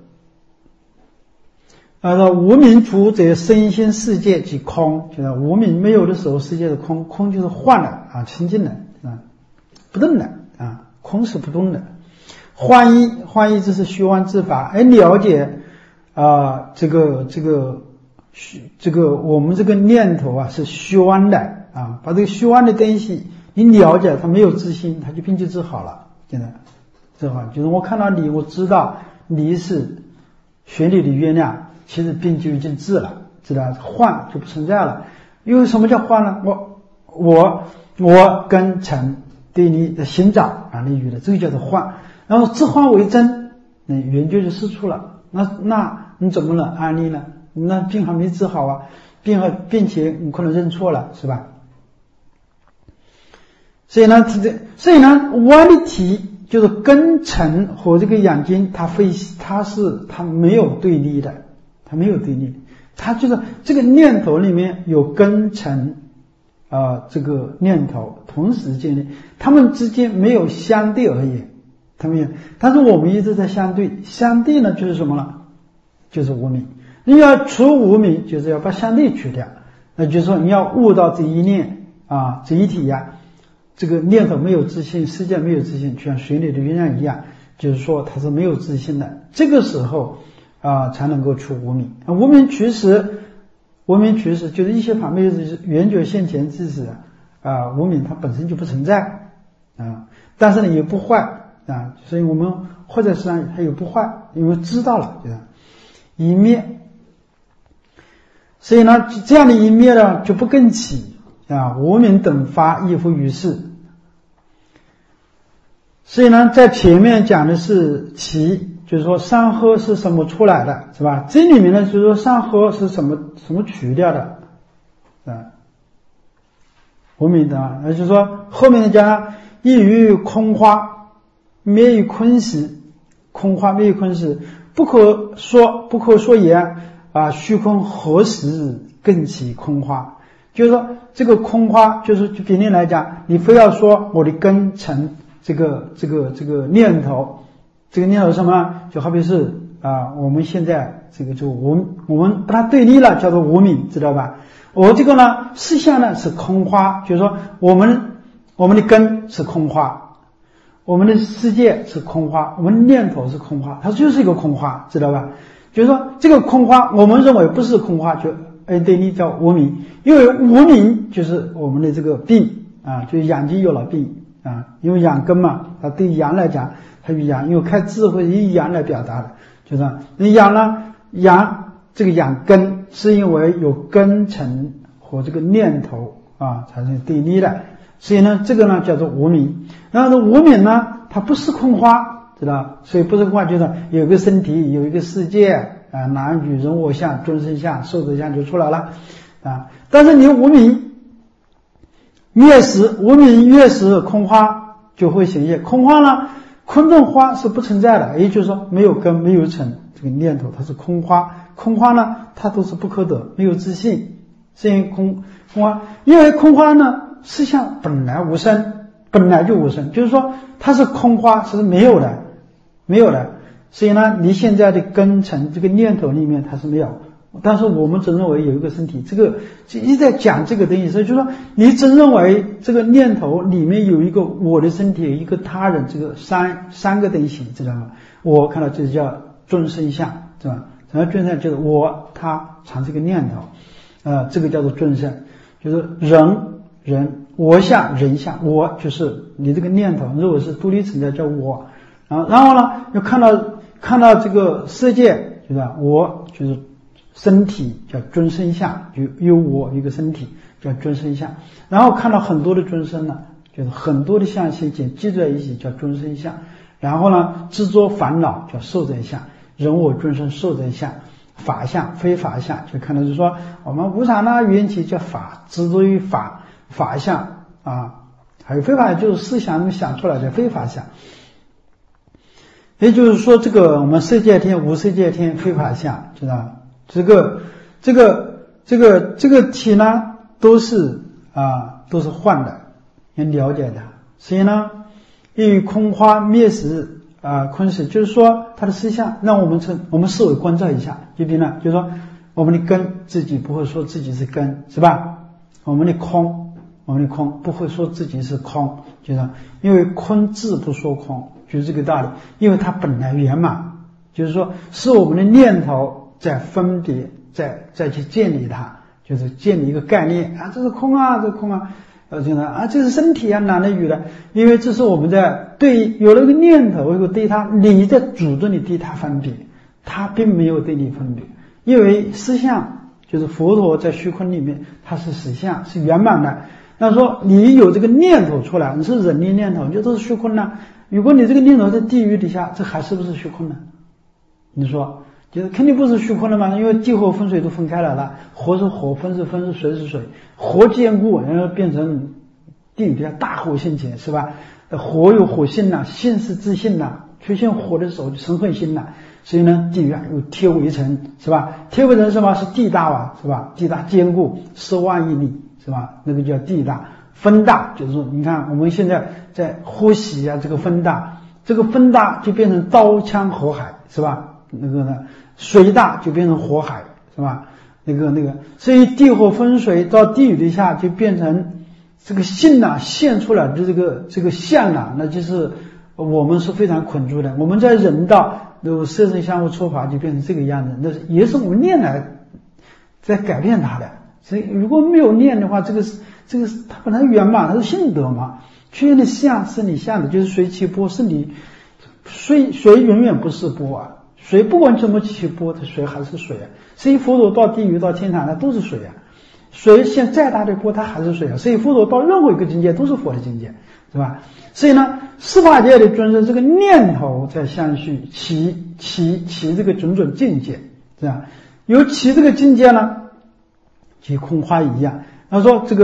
呃，无明除则身心世界即空，就是无明没有的时候，世界的空，空就是幻的啊，清净的啊，不动的啊，空是不动的。幻一，幻一这是虚妄之法，而了解。啊，这个这个虚这个我们这个念头啊是虚妄的啊，把这个虚妄的东西你了解，它没有自信，它就病就治好了。现在治好，就是我看到你，我知道你是水里的月亮，其实病就已经治了，知道幻就不存在了。因为什么叫幻呢？我我我跟尘对你的寻找啊利益的，这个叫做幻。然后自幻为真，那缘觉就失处了。那那。你怎么能安利呢？那病还没治好啊，病还并且你可能认错了，是吧？所以呢，这所以呢，歪的题就是根尘和这个养精，它非它是它没有对立的，它没有对立，它就是这个念头里面有根尘啊、呃，这个念头同时建立，它们之间没有相对而言，它没有，但是我们一直在相对，相对呢就是什么呢？就是无明。你要除无明，就是要把相对去掉，那就是说你要悟到这一念啊，这一体呀、啊，这个念头没有自信，世界没有自信，就像水里的月亮一样，就是说它是没有自信的。这个时候啊，才能够除无明。无明取实，无明取实就是一切法没有圆觉现前之时啊，无明它本身就不存在啊，但是呢也不坏啊，所以我们或者实际上它也不坏，因为知道了，对吧？一灭，所以呢，这样的一灭呢就不更起啊，无明等发亦复于是。所以呢，在前面讲的是其，就是说山河是什么出来的，是吧？这里面呢，就是说山河是什么什么取掉的啊？ 无名的，也就是说后面的讲亦于空花，灭于坤时，空花灭于坤时，不可说不可说言啊，虚空何时更起空花？就是说这个空花，就是就比例来讲，你非要说我的根成这个这个这个念头，这个念头是什么？就好比是啊，我们现在这个就无，我们把它对立了，叫做无明，知道吧？我这个呢，实相呢是空花，就是说我们我们的根是空花，我们的世界是空花，我们的念头是空花，它就是一个空花，知道吧？就是说这个空花，我们认为不是空花，就哎对立叫无明，因为无明就是我们的这个病啊，就是养精有了病啊，因为养根嘛，它对阳来讲，它与阳，因为开智慧以阳来表达的，就这样。你养呢，养这个养根，是因为有根尘和这个念头啊产生对立的，所以呢，这个呢叫做无明。然后呢，无明呢，它不是空花，知道？所以不是空花，就是有一个身体，有一个世界啊，男女人我相、众生相、寿者相就出来了啊。但是你无明灭时，无明灭时，空花就会显现。空花呢，空洞花是不存在的，也就是说没有根，没有尘，这个念头它是空花。空花呢，它都是不可得，没有自信，是因为空空花，因为空花呢，实相本来无生，本来就无生，就是说它是空花，是没有的，没有的。所以呢，你现在的根尘这个念头里面它是没有，但是我们只认为有一个身体，这个就一直在讲这个东西，所以就说你只认为这个念头里面有一个我的身体，一个他人，这个三三个东西，知道吗？我看到这叫众生相，是吧？然后众生就是我他常这个念头，呃，这个叫做众生，就是人人我相人相，我就是你这个念头，如果是独立存在叫我，然后然后呢又看到看到这个世界，就是我就是身体叫众生相，就有我一个身体叫众生相，然后看到很多的众生呢，就是很多的相现前聚在一起叫众生相，然后呢执着烦恼叫受者相。人我众生受者相，法相非法相，就看到就是说我们无常呢缘起叫法，执着于法法相啊，还有非法就是思想想出来的非法相。也就是说这个我们色界天无色界天非法相，知道吧？这个这个这个这个体呢都是啊都是幻的，要了解它。所以呢，亦于空花灭时啊，坤时就是说它的思想让我们称我们思维关照一下，就比如呢，就是说我们的根自己不会说自己是根，是吧？我们的空，我们的空不会说自己是空，就是因为空自不说空，就是这个道理。因为它本来圆满，就是说是我们的念头在分别，在再去建立它，就是建立一个概念啊，这是空啊，这是空啊。呃，这个啊，这是身体啊，男的女的，因为这是我们在对有了一个念头，如果对他，你在主动的对他分别，他并没有对你分别，因为实相就是佛陀在虚空里面，它是实相，是圆满的。那说你有这个念头出来，你是人的念头，你就都是虚空呢。如果你这个念头在地狱底下，这还是不是虚空呢？你说？就是肯定不是虚空的嘛，因为地火风水都分开来了，火是火，风是风，是水是水，火坚固，然后变成地狱底下大火现前，是吧？火有火性呐、啊，性是自信呐、啊，出现火的时候就生恨心呐、啊，所以呢，地狱啊有铁围城，是吧？铁围城是什么？是地大啊，是吧？地大坚固，十万亿里，是吧？那个叫地大。风大就是说，你看我们现在在呼吸啊，这个风大，这个风大就变成刀枪火海，是吧？那个呢？水大就变成火海，是吧？那个那个，所以地火风水到地狱底下就变成这个性呐、啊，现出来的这个这个相啊，那就是我们是非常捆住的。我们在人道有色身相互触法就变成这个样子，那是也是我们念来在改变它的。所以如果没有念的话，这个是这个是它本来圆满，它是性德嘛。出现的相是你相的，就是水起波是你水水永远不是波啊。水不管怎么起波，它水还是水啊。所以佛陀到地狱到天堂，它都是水啊。水现再大的波，它还是水啊。所以佛陀到任何一个境界都是佛的境界，是吧？所以呢，十法界的尊生这个念头在相续起起起这个种种境界，是吧？有起这个境界呢，即空花一样。他说这个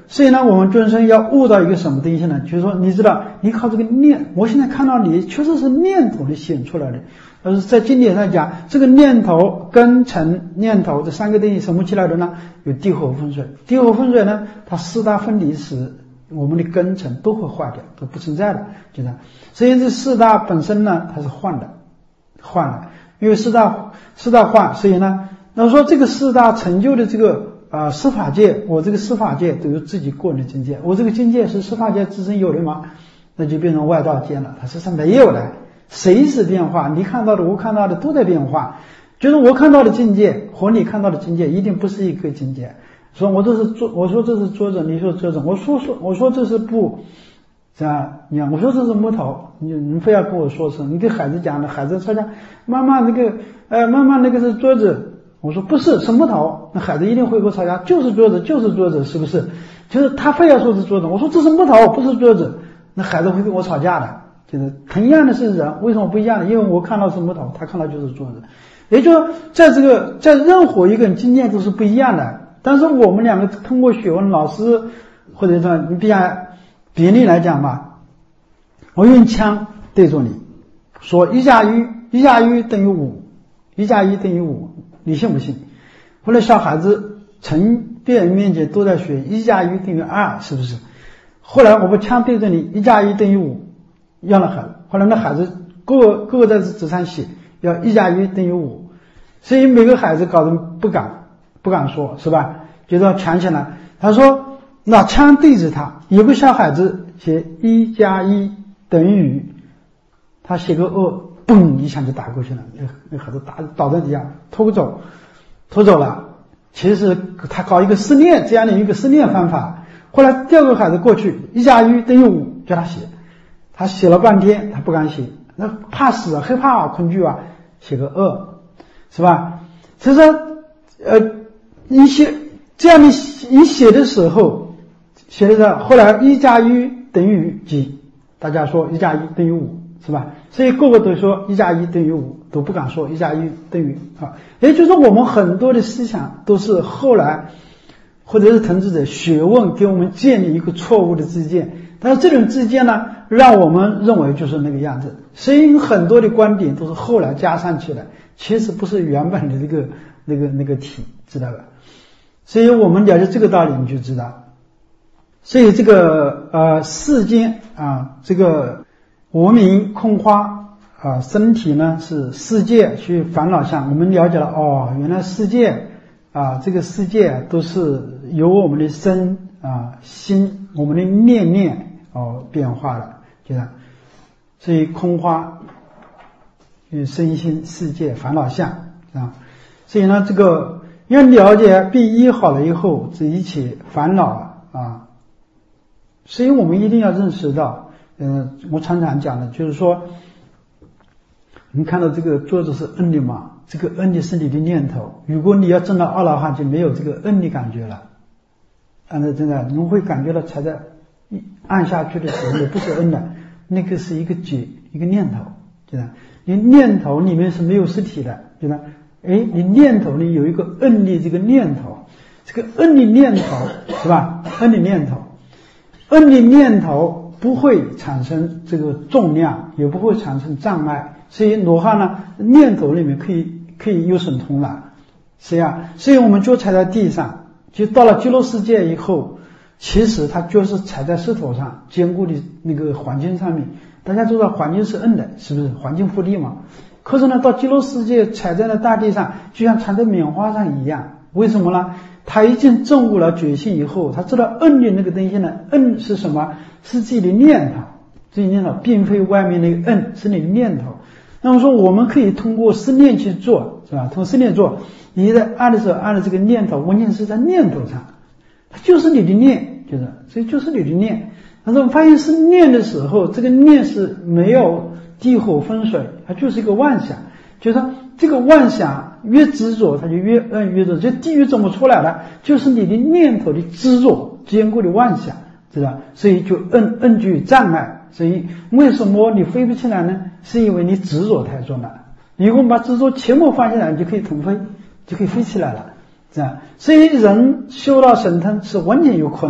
所以呢，我们众生要悟到一个什么东西呢？就是说，你知道，你靠这个念，我现在看到你确实是念头的显出来的。而是在经典上讲，这个念头、根尘、念头这三个东西什么起来的呢？有地火风水。地火风水呢，它四大分离时，我们的根尘都会化掉，都不存在了，就这样。所以这四大本身呢，它是换的，换的，因为四大四大换，所以呢，那说这个四大成就的这个啊、呃、司法界，我这个司法界都有自己个人的境界，我这个境界是司法界自身有的吗？那就变成外道界了，它实际上没有的。随时变化，你看到的我看到的都在变化，就是我看到的境界和你看到的境界一定不是一个境界。说我这是桌，我说这是桌子，你说这种，我说说我说这是布，这样你看，我说这是木头，你你非要跟我说是，你给孩子讲的，孩子说讲妈妈那个呃妈妈那个是桌子，我说不是是木头，那孩子一定会跟我吵架，就是桌子就是桌子，是不是？就是他非要说是桌子，我说这是木头不是桌子，那孩子会跟我吵架的。就是同样的是人，为什么不一样呢？因为我看到是木头，他看到就是桌子。也就是说，在这个在任何一个人经验都是不一样的。但是我们两个通过学问，老师或者说你比较比例来讲吧，我用枪对着你说一加一，一加一等于五，一加一等于五，你信不信？后来小孩子成遍面前都在学一加一等于二，是不是？后来我把枪对着你，一加一等于五。要了孩子，后来那孩子个个个个在纸上写，要一加一等于五，所以每个孩子搞得不敢不敢说，是吧？就要抢起来。他说拿枪对着他，有个小孩子写一加一等于，他写个二，嘣一枪就打过去了，那那孩子打倒在地下，拖走，拖走了。其实他搞一个试炼这样的一个试炼方法，后来第二个孩子过去，一加一等于五，叫他写。他写了半天，他不敢写，那怕死啊，害怕啊，恐惧啊，写个二，是吧？所以说，呃，你写这样你你写的时候，写的时候，后来一加一等于几？大家说一加一等于五，是吧？所以个个都说一加一等于五，都不敢说一加一等于啊。也就是说，我们很多的思想都是后来或者是统治者学问给我们建立一个错误的知见。但是这种之间呢，让我们认为就是那个样子，所以很多的观点都是后来加上去的，其实不是原本的那个那个那个体，知道吧？所以我们了解这个道理，你就知道。所以这个呃世间啊，这个无明空花啊，身体呢是世界去烦恼相，我们了解了哦，原来世界啊，这个世界都是由我们的身啊心，我们的念念。哦，变化了，就这样。所以空花与身心世界烦恼相啊，所以呢，这个要了解并医好了以后，这一切烦恼啊，所以我们一定要认识到，嗯、呃，我常常讲的就是说，你看到这个桌子是恩的嘛，这个恩的是你的念头。如果你要证到阿罗汉，就没有这个恩的感觉了。按照真的，你会感觉到才在。按下去的时候也不是恩的，那个是一个觉，一个念头，对吧？你念头里面是没有实体的，对吧？哎，你念头里有一个恩的这个念头，这个恩的念头是吧？恩的念头，恩的念头不会产生这个重量，也不会产生障碍，所以罗汉呢，念头里面可以可以有神通了，是呀。所以我们脚踩在地上，就到了极乐世界以后。其实它就是踩在石头上，坚固的那个环境上面。大家知道环境是恩的，是不是？环境福利嘛。可是呢，到极乐世界踩在了大地上，就像踩在棉花上一样。为什么呢？他已经证悟了觉性以后，他知道恩的那个东西呢，恩是什么？是自己的念头，自己念头，并非外面那个恩，是你的念头。那么说，我们可以通过思念去做，是吧？通过思念做，你在按的时候按的这个念头，关键是在念头上。它就是你的念，就是，所以就是你的念。但是我们发现是念的时候，这个念是没有地火风水，它就是一个妄想。就是说这个妄想越执着，它就越嗯越执着。这地狱怎么出来的？就是你的念头的执着，坚固的妄想，知道？所以就摁摁具障碍。所以为什么你飞不起来呢？是因为你执着太重了。如果把执着全部放下来，你就可以腾飞，就可以飞起来了。这样，所以人修到神通是完全有可能的，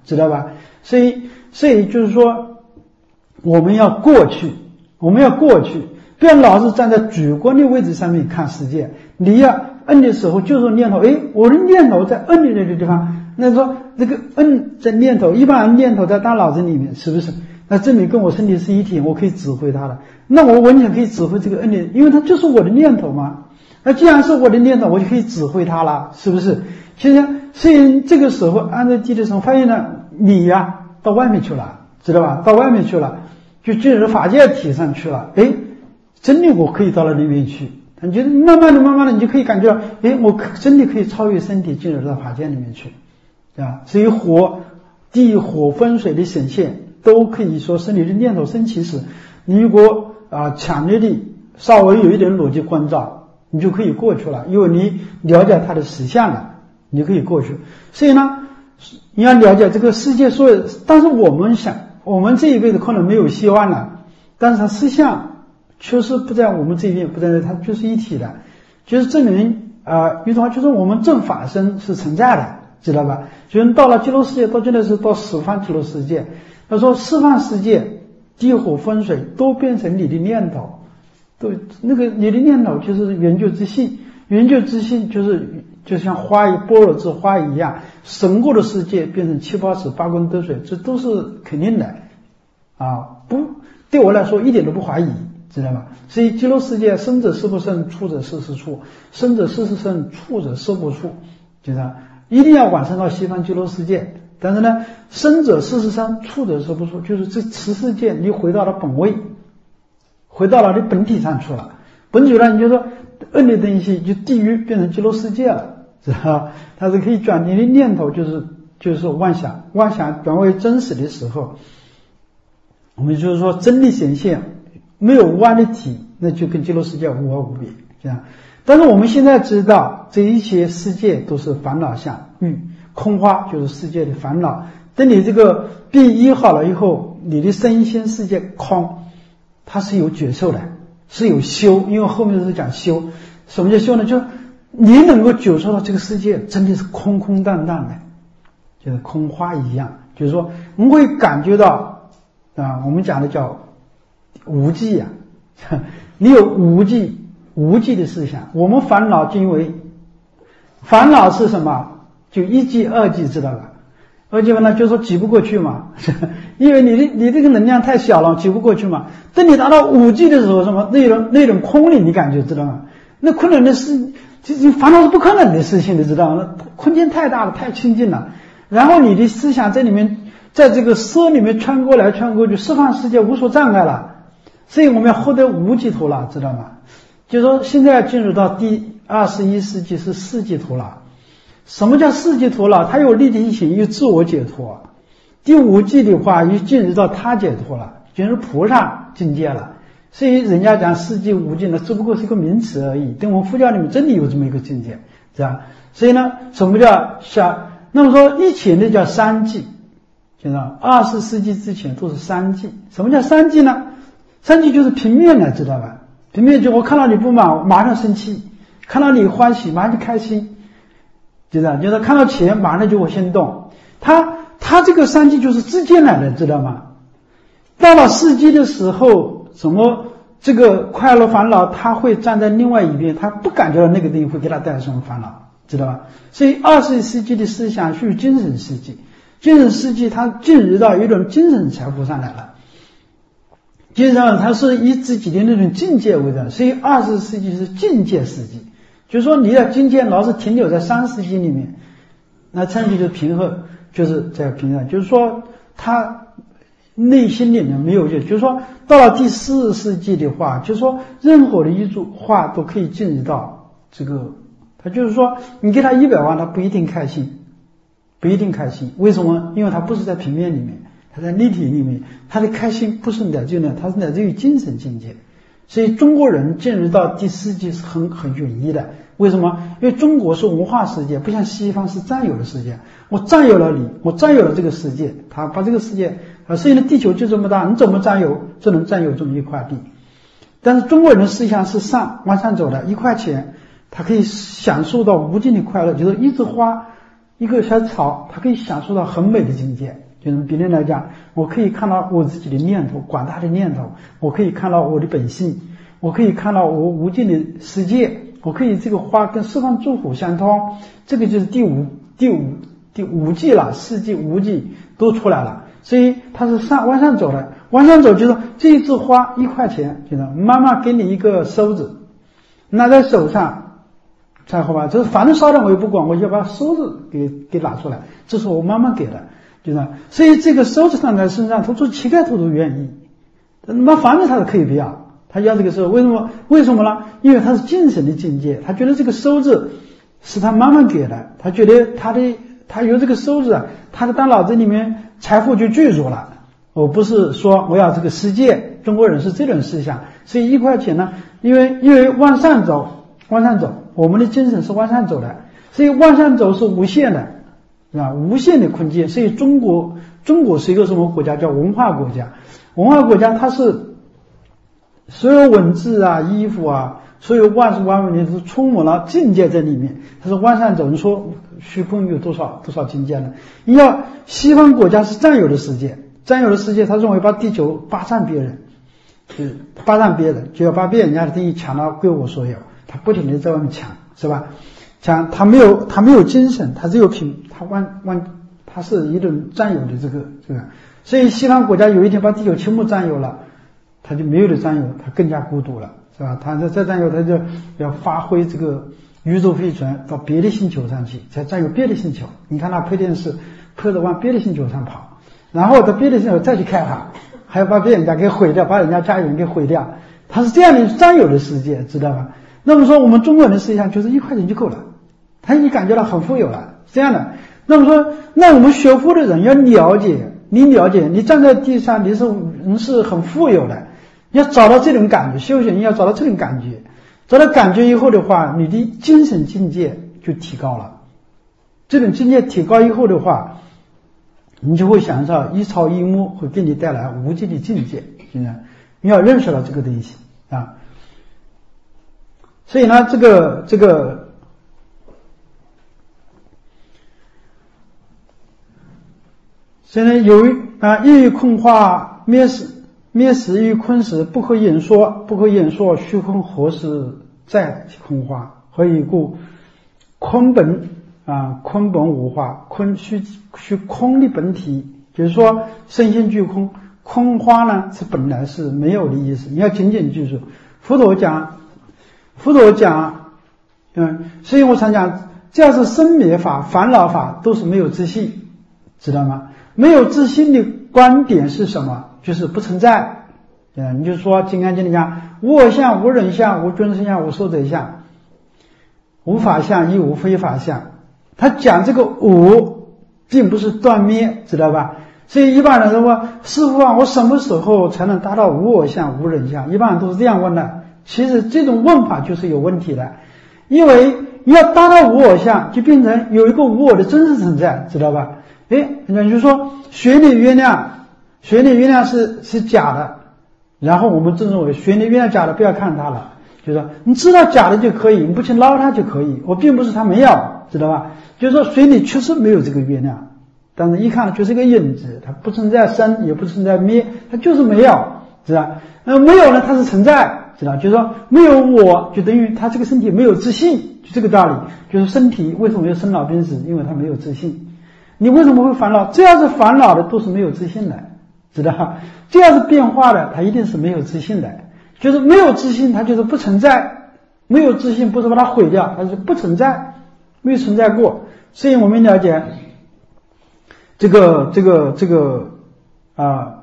知道吧？所以，所以就是说，我们要过去，我们要过去，不要老是站在主观的位置上面看世界。你要摁的时候，就是念头，诶，我的念头在摁的那个地方，那说这个摁在念头，一般念头在大脑子里面，是不是？那证明跟我身体是一体，我可以指挥它了。那我完全可以指挥这个摁的，因为它就是我的念头嘛。那既然是我的念头，我就可以指挥它了，是不是？其实，虽然这个时候按照地的时候，发现呢，你呀、啊、到外面去了，知道吧？到外面去了，就进入法界体上去了。诶，真的我可以到了那边去。你就慢慢的、慢慢的，你就可以感觉到，诶，我真的可以超越身体，进入到法界里面去，啊。所以火、地、火、风、水的显现，都可以说是你的念头升起时，你如果啊强烈的稍微有一点逻辑关照，你就可以过去了，因为你了解它的实相了，你就可以过去。所以呢，你要了解这个世界所有，但是我们想，我们这一辈子可能没有希望了，但是它实相确实不在我们这边，不在它就是一体的，就是证明啊，有种话就是我们正法身是存在的，知道吧？就是到了极乐世界，到真的是到十方极乐世界。他说十方世界，地火风水都变成你的念头，都那个你的念头就是圆觉之性，圆觉之性就是就像花一般若之花一样，神过的世界变成七八尺八功德水，这都是肯定的啊！不，对我来说一点都不怀疑。知道吧？所以极乐世界生者是不生，处者是是处，生者是是生，处者是不处，就是一定要往生到西方极乐世界。但是呢，生者是是生，处者是不处，就是这此世界你回到了本位，回到了你本体上去了。本体呢，你就说恶劣东西就地狱变成极乐世界了，知道吧？它是可以转你的念头，就是就是妄想，妄想转为真实的时候，我们就是说真理显现。没有妄的体，那就跟极乐世界无二无别，这样。但是我们现在知道，这一切世界都是烦恼相，欲空花就是世界的烦恼。等你这个病医好了以后，你的身心世界空，它是有觉受的，是有修。因为后面是讲修，什么叫修呢？就你能够觉受到这个世界真的是空空荡荡的，就是空花一样。就是说，我们会感觉到啊，我们讲的叫。无记啊，你有无记无记的思想。我们烦恼就因为烦恼是什么？就一记二记，知道吧？二记呢，就是说挤不过去嘛，因为你的你这个能量太小了，挤不过去嘛。等你达到五记的时候，什么那种那种空灵，你感觉知道吗？那困难的事，这这烦恼是不可能的事情，你知道吗？那空间太大了，太清净了。然后你的思想在里面，在这个色里面穿过来穿过去，释放世界无所障碍了。所以我们要获得无记头脑，知道吗？就是说现在进入到第二十一世纪是四季头脑。什么叫四季头脑？它有立体性，有自我解脱。第五季的话，又进入到他解脱了，进入菩萨境界了。所以人家讲四季五季呢，只不过是一个名词而已。等我们佛教里面真的有这么一个境界，这样。所以呢，什么叫下？那么说以前的叫三季，就是二十世纪之前都是三季。什么叫三季呢？三季就是平面的，知道吧？平面就我看到你不满，我马上生气；看到你欢喜，马上就开心，知道？就是看到钱，马上就会心动。他他这个三季就是之间来的，知道吗？到了四季的时候，什么这个快乐烦恼，他会站在另外一边，他不感觉到那个东西会给他带来什么烦恼，知道吧？所以二十世纪的思想是精神世纪，精神世纪它进入到一种精神财富上来了。基本上它是以自己的那种境界为准，所以二十世纪是境界世纪，就是说你的境界老是停留在三世纪里面，那长期就平衡，就是在平衡，就是说他内心里面没有就，就是说到了第四世纪的话，就是说任何的一句话都可以进入到这个，他就是说你给他一百万，他不一定开心，不一定开心，为什么？因为他不是在平面里面。他在立体里面，他的开心不是乃至于呢，他是乃至于精神境界。所以中国人进入到第四季是很很容易的。为什么？因为中国是文化世界，不像西方是占有的世界。我占有了你，我占有了这个世界，他把这个世界啊，所以呢，地球就这么大，你怎么占有？只能占有这么一块地。但是中国人的思想是上往上走的，一块钱，他可以享受到无尽的快乐，就是一枝花。 一个小草，它可以享受到很美的境界。就是别人来讲，我可以看到我自己的念头，广大的念头，我可以看到我的本性，我可以看到我无尽的世界，我可以这个花跟四方诸佛相通，这个就是第五第五第五际了，四际五际都出来了。所以它是上往上走的，往上走就是这一枝花一块钱，就是妈妈给你一个收子，拿在手上，再好吧，就是反正烧的我也不管，我就把收子给给拿出来，这是我妈妈给的。就是，所以这个收子上在身上，他做乞丐他都愿意，那房子他都可以不要，他要这个收，为什么？为什么呢？因为他是精神的境界，他觉得这个收子是他妈妈给的，他觉得他的他有这个收子啊，他的大脑子里面财富就具足了。我不是说我要这个世界，中国人是这种思想，所以一块钱呢，因为因为往上走，往上走，我们的精神是往上走的，所以往上走是无限的。啊，无限的空间，所以中国中国是一个什么国家？叫文化国家。文化国家它是所有文字啊、衣服啊，所有万事万物里都充满了境界在里面。它是往上走，你说虚空有多少多少境界呢？你要西方国家是占有的世界，占有的世界，他认为把地球霸占别人，就是霸占别人，就要把别人家的东西抢到归我所有，他不停地在外面抢，是吧？讲他没有他没有精神，他只有品，他往往他是一种占有的这个这个，所以西方国家有一天把地球全部占有了，他就没有了占有，他更加孤独了，是吧？他再占有，他就要发挥这个宇宙飞船到别的星球上去，再占有别的星球。你看他拍电视，拍着往别的星球上跑，然后到别的星球再去开发，还要把别人家给毁掉，把人家家园给毁掉，他是这样的占有的世界，知道吧？那么说我们中国人的思想就是一块钱就够了。他已经感觉到很富有了，这样的。那么说，那我们学佛的人要了解，你了解，你站在地上，你是人是很富有的，要找到这种感觉，修行要找到这种感觉，找到感觉以后的话，你的精神境界就提高了。这种境界提高以后的话，你就会享受一草一木会给你带来无尽的境界。现在你要认识到这个东西啊。所以呢，这个这个。现在由于啊，一于空化灭时，灭时于空时，不可言说，不可言说，虚空何时再空化？何以故？空本啊，空本无化，空虚虚空的本体，就是说身心俱空，空化呢是本来是没有的意思。你要紧紧记住，佛陀讲，佛陀讲，嗯，所以我常讲，只要是生灭法、烦恼法，都是没有自信，知道吗？没有自信的观点是什么？就是不存在。嗯，你就说《金刚经》里讲，无我相、无人相、无众生相、无寿者相，无法相亦无非法相。他讲这个无，并不是断灭，知道吧？所以一般人说，师父啊，我什么时候才能达到无我相、无人相？一般人都是这样问的。其实这种问法就是有问题的，因为你要达到无我相，就变成有一个无我的真实存在，知道吧？哎，那就说水里月亮，水里月亮是是假的，然后我们正认为水里月亮假的，不要看它了，就是说你知道假的就可以，你不去捞它就可以。我并不是它没有，知道吧？就是说水里确实没有这个月亮，但是一看就是一个影子，它不存在生，也不存在灭，它就是没有，知道？那没有呢，它是存在，知道？就是说没有我，就等于它这个身体没有自信，就这个道理。就是身体为什么要生老病死？因为它没有自信。你为什么会烦恼？只要是烦恼的，都是没有自信的，知道？只要是变化的，它一定是没有自信的。就是没有自信，它就是不存在。没有自信不是把它毁掉，它是不存在，没有存在过。所以我们了解这个这个这个啊，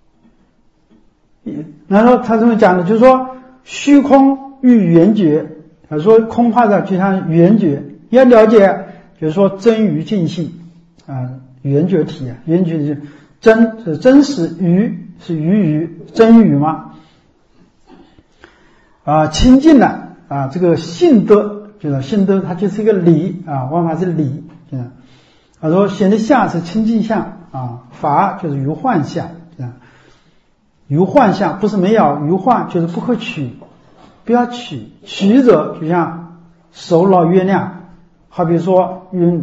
然后他这么讲的，就是说虚空与圆觉，他说空化的就像圆觉，要了解，就是说真于净性。啊，圆觉体啊，圆觉是真是真实，鱼是鱼鱼真鱼嘛？啊，清净的啊，这个性德就是性德，它就是一个理啊，万法是理。啊，他说显的相是清净相啊，法就是于幻相啊，于幻相不是没有，于幻就是不可取，不要取，取者就像手捞月亮，好比说云。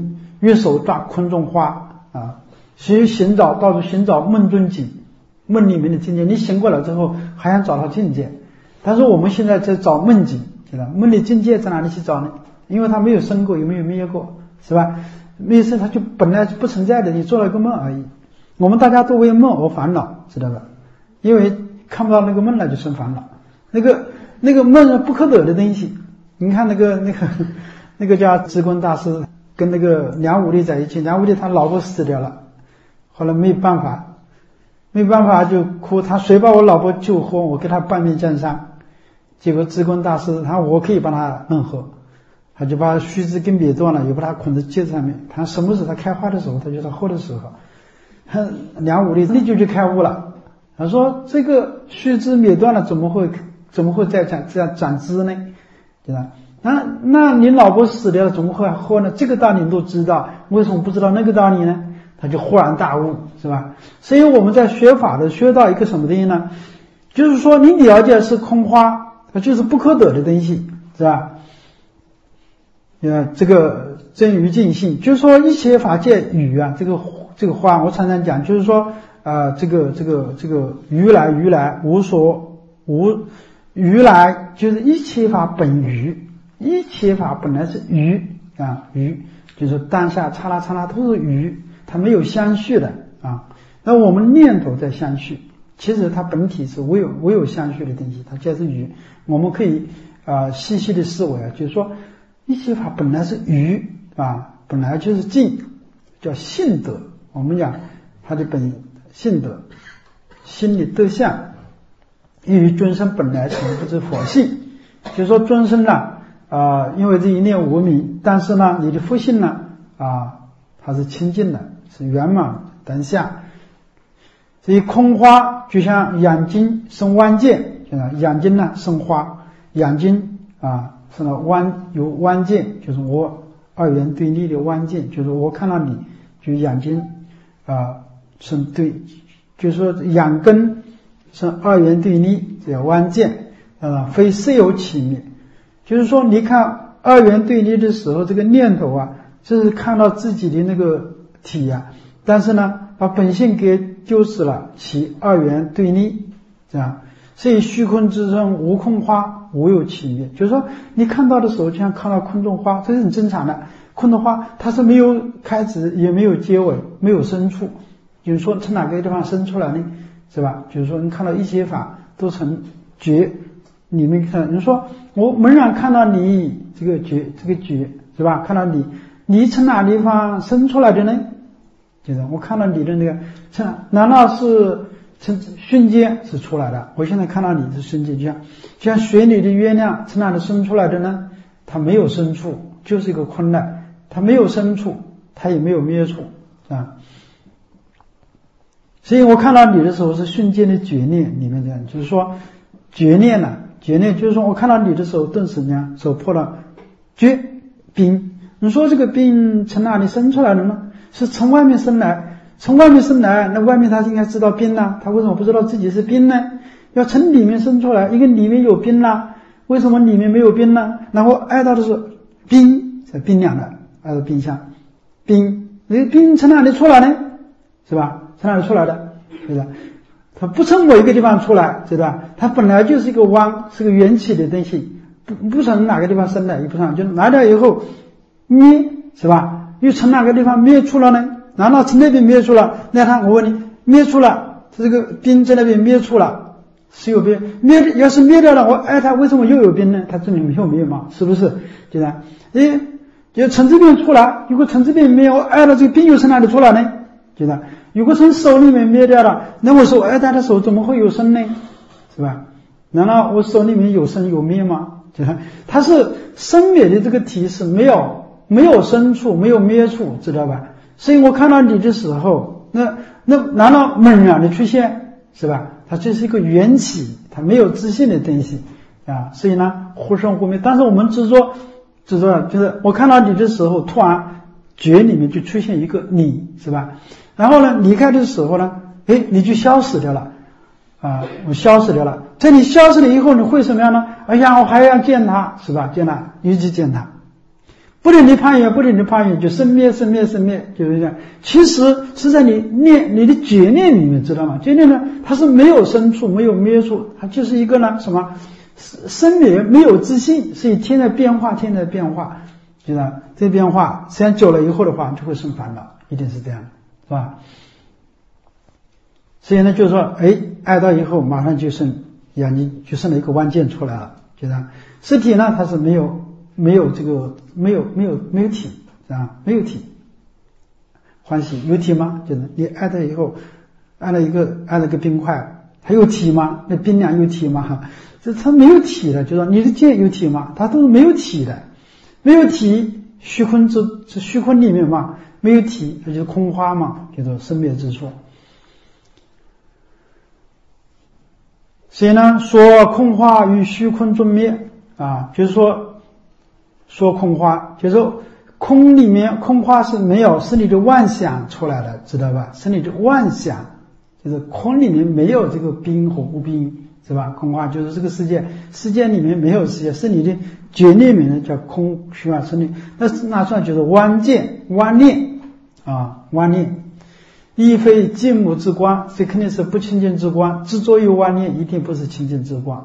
越手抓空中花啊，去寻找到处寻找梦中境，梦里面的境界。你醒过来之后还想找到境界，但是我们现在在找梦境，对吧？梦里境界在哪里去找呢？因为它没有生过，也没有灭过，是吧？没有生，它就本来不存在的，你做了个梦而已。我们大家都为梦而烦恼，知道吧？因为看不到那个梦了就生烦恼。那个那个梦是不可得的东西。你看那个那个那个叫智光大师跟那个梁武帝在一起，梁武帝他老婆死掉了，后来没有办法，没有办法就哭，他谁把我老婆救活，我给他半面江山。结果智光大师他我可以帮他弄活，他就把须知给灭断了，又把他捆在戒指上面。他什么时候他开花的时候，他就是活的时候。梁武帝立即就开悟了，他说这个须知灭断了，怎么会怎么会再长这样长枝呢？对吧？那那你老婆死掉了，怎么会活呢？这个道理你都知道，为什么不知道那个道理呢？他就忽然大悟，是吧？所以我们在学法的学到一个什么东西呢？就是说你了解是空花，它就是不可得的东西，是吧？呃，这个真于尽性，就是说一切法界语啊，这个这个话我常常讲，就是说呃，这个这个这个于来于来无所无于来，就是一切法本于，一切法本来是于啊于，就是当下刹那刹那都是于，它没有相续的啊。那我们念头在相续，其实它本体是无有无有相续的东西，它就是于。我们可以啊、呃、细细的思维啊，就是说一切法本来是于啊，本来就是净，叫性德。我们讲它的本性德，心理德相，因为尊生本来成不知佛性，就是说尊生呢啊、呃，因为这一念无明，但是呢你的佛性呢啊，它是清净的，是圆满当下。所以空花就像眼睛生弯剑，眼睛呢生花，眼睛啊生了弯有弯剑，就是我二元对立的弯剑，就是我看到你就眼睛啊生对，就是说眼根生二元对立叫弯剑啊，非色有起灭，就是说你看二元对立的时候，这个念头啊就是看到自己的那个体啊，但是呢把本性给丢失了，其二元对立，这样。所以虚空之中无空花，无有起灭，就是说你看到的时候就像看到空中花，这是很正常的。空中花它是没有开始也没有结尾，没有深处，就是说从哪个地方生出来呢？是吧？就是说你看到一切法都从觉里面看，你说我猛然看到你这个觉这个觉，是吧？看到你，你从哪地方生出来的呢？就是我看到你的那个，难道是从瞬间是出来的？我现在看到你是瞬间，就像就像水里的月亮从哪里生出来的呢？它没有深处，就是一个空的，它没有深处，它也没有灭处啊。所以我看到你的时候是瞬间的觉念里面讲，就是说觉念呢、啊，觉念就是说我看到你的时候顿时怎么样，手破了觉冰。你说这个冰从哪里生出来的呢？是从外面生来，从外面生来，那外面他应该知道冰呢，他为什么不知道自己是冰呢？要从里面生出来，一个里面有冰啦，为什么里面没有冰呢？然后爱到的是冰，是冰凉的，爱到冰箱，冰，那冰从哪里出来呢？是吧？从哪里出来的？对吧？它不从某一个地方出来，对吧？它本来就是一个汪，是个缘起的东西，不不从哪个地方生的，也不从，就来了以后灭，是吧？又从哪个地方灭出了呢？难道从那边灭出了？那他我问你，灭出了，这个冰在那边灭出了，是有冰灭，要是灭掉了，我爱它为什么又有冰呢？它这里没有灭嘛，是不是？对吧？诶，就从这边出来，如果从这边灭，我爱了这个冰又从哪里出来呢？对吧？如果从手里面灭掉了，那我说我爱它的手怎么会有生呢？是吧？难道我手里面有生有灭吗？对吧？它是生灭的这个体是没有。没有深处，没有灭处，知道吧？所以我看到你的时候，那那难道猛然的出现，是吧？它这是一个缘起，它没有自信的东西啊。所以呢，忽生忽灭。但是我们执着，执着就是我看到你的时候，突然觉里面就出现一个你，是吧？然后呢，离开的时候呢，哎，你就消失掉了啊，我消失掉了。在你消失了以后，你会什么样呢？哎呀，我还要见他，是吧？见他，一直见他。 不停地攀缘，不停地攀缘，就生灭生灭生灭，就是这样。其实是在你念你的觉念里面，知道吗？觉念呢，它是没有生处，没有灭处，它就是一个呢什么生灭没有自性，是以天在变化，天在变化，知道这变化时间久了以后的话，就会生烦恼，一定是这样的，是吧？所以呢，就是说，哎，爱到以后马上就生眼睛就生了一个弯剑出来了，就这样。实体呢，它是没有。没有这个，没有没有没有体啊，没有体，欢喜有体吗？就是你爱它以后，按了一个按了个冰块，它有体吗？那冰凉有体吗？这它没有体的，就说你的剑有体吗？它都是没有体的，没有体，虚空之这虚空里面嘛，没有体，那就是空花嘛，叫做生灭之说。所以呢，说空花与虚空中灭啊，就是说。说空花，就是说空里面空花是没有，是你的妄想出来的，知道吧？是你的妄想，就是空里面没有这个冰和无冰，是吧？空花就是这个世界，世界里面没有世界，是你的觉念里面叫空虚幻生理，那那算就是妄见妄念啊，妄念，亦非净母之光，这肯定是不清净之光，执着于妄念，一定不是清净之光。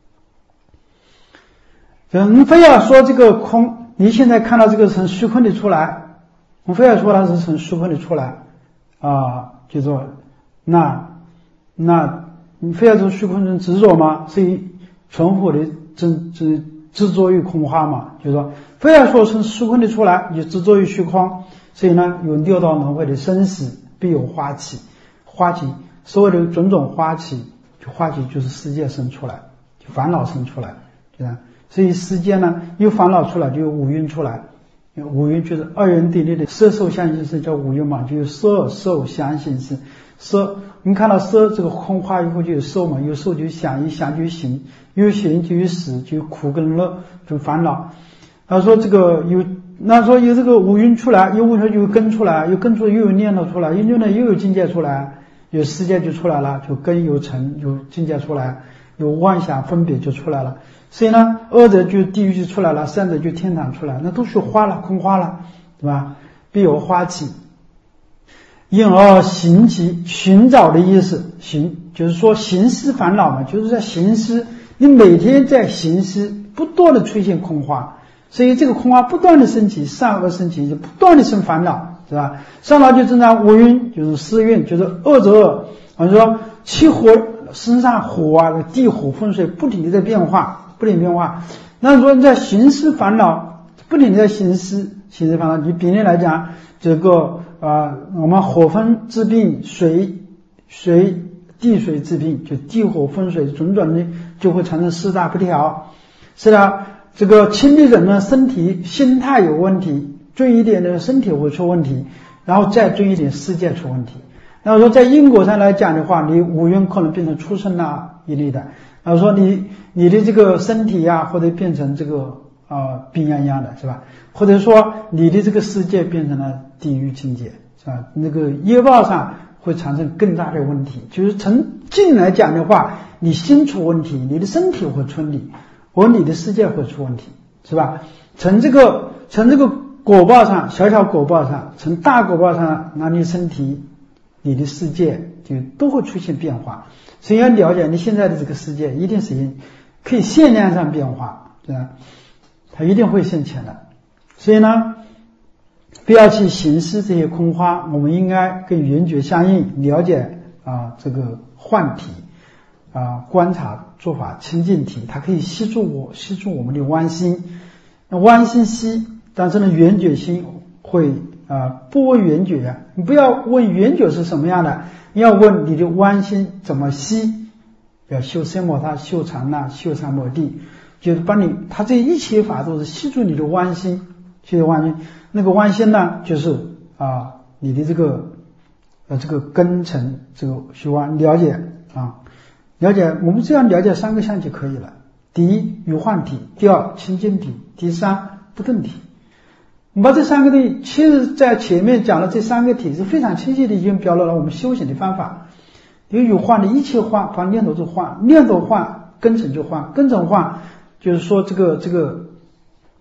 你非要说这个空，你现在看到这个从虚空里出来，我非要说它是从虚空里出来啊，就说那那你非要从虚空中执着吗？是以纯乎的执执执着于空花嘛，就是说非要说从虚空里出来，你就执着于虚空，所以呢有六道轮回的生死，必有花起，花起所有的种种花起，就花起就是世界生出来，就烦恼生出来，就这样。所以世间呢，有烦恼出来，就有五蕴出来。五蕴就是二元对立的色受想行识，叫五蕴嘛，就有色受想行识。色，你看到色这个空花以后就有受嘛，有受就有想，有想就有行，有行就有识，就有苦跟乐，就烦恼。他说这个有，那说有这个五蕴出来，有五蕴就有根出来，有根出来又有念头出来，有念头又有境界出来，有世界就出来了，就根有尘，有境界出来，有妄想分别就出来了。所以呢，恶者就地狱就出来了，善者就天堂出来，那都是花了，空花了，对吧？必有花起，因而行其寻找的意思，行就是说行思烦恼嘛，就是在行思，你每天在行思，不断的出现空花，所以这个空花不断的升起，善恶升起，就不断的生烦恼，是吧？上来就增长五蕴，就是四蕴，就是恶者恶，我们说气火身上火啊，地火风水不停的在变化。不停变化，那说你在行思烦恼，不停的在行思，行思烦恼。你比例来讲，这个呃，我们火风治病，水水地水治病，就地火风水种种的就会产生四大不调。是的，这个轻的人呢，身体心态有问题，重一点的身体会出问题，然后再重一点世界出问题。那说在因果上来讲的话，你五蕴可能变成畜生啊一类的。然后说你你的这个身体呀、啊，或者变成这个啊、呃、病怏怏的，是吧？或者说你的这个世界变成了地狱境界，是吧？那个业报上会产生更大的问题。就是从境来讲的话，你心出问题，你的身体会出问题，而你的世界会出问题，是吧？从这个从这个果报上，小小果报上，从大果报上，那你身体、你的世界就都会出现变化。所以要了解你现在的这个世界，一定是可以限量上变化，对吧？它一定会现前的。所以呢，不要去行思这些空花，我们应该跟圆觉相应，了解啊这个幻体啊，观察做法清净体，它可以吸住我，吸住我们的弯心，那弯心吸，但是呢，圆觉心会啊不问圆觉啊，你不要问圆觉是什么样的。你要问你的弯心怎么吸，要修三摩他、修禅那、修三摩地，就是把你，他这一切法都是吸住你的弯心，吸住弯心。那个弯心呢，就是啊你的这个呃这个根尘，这个修弯了解啊，了解我们这样了解三个相就可以了。第一，有幻体；第二，清净体；第三，不动体。我们把这三个东西，其实在前面讲的这三个体是非常清晰的，已经表露了我们修行的方法。因为有幻的一切幻，把念头就幻，念头幻，根尘就幻，根尘幻，就是说这个这个啊、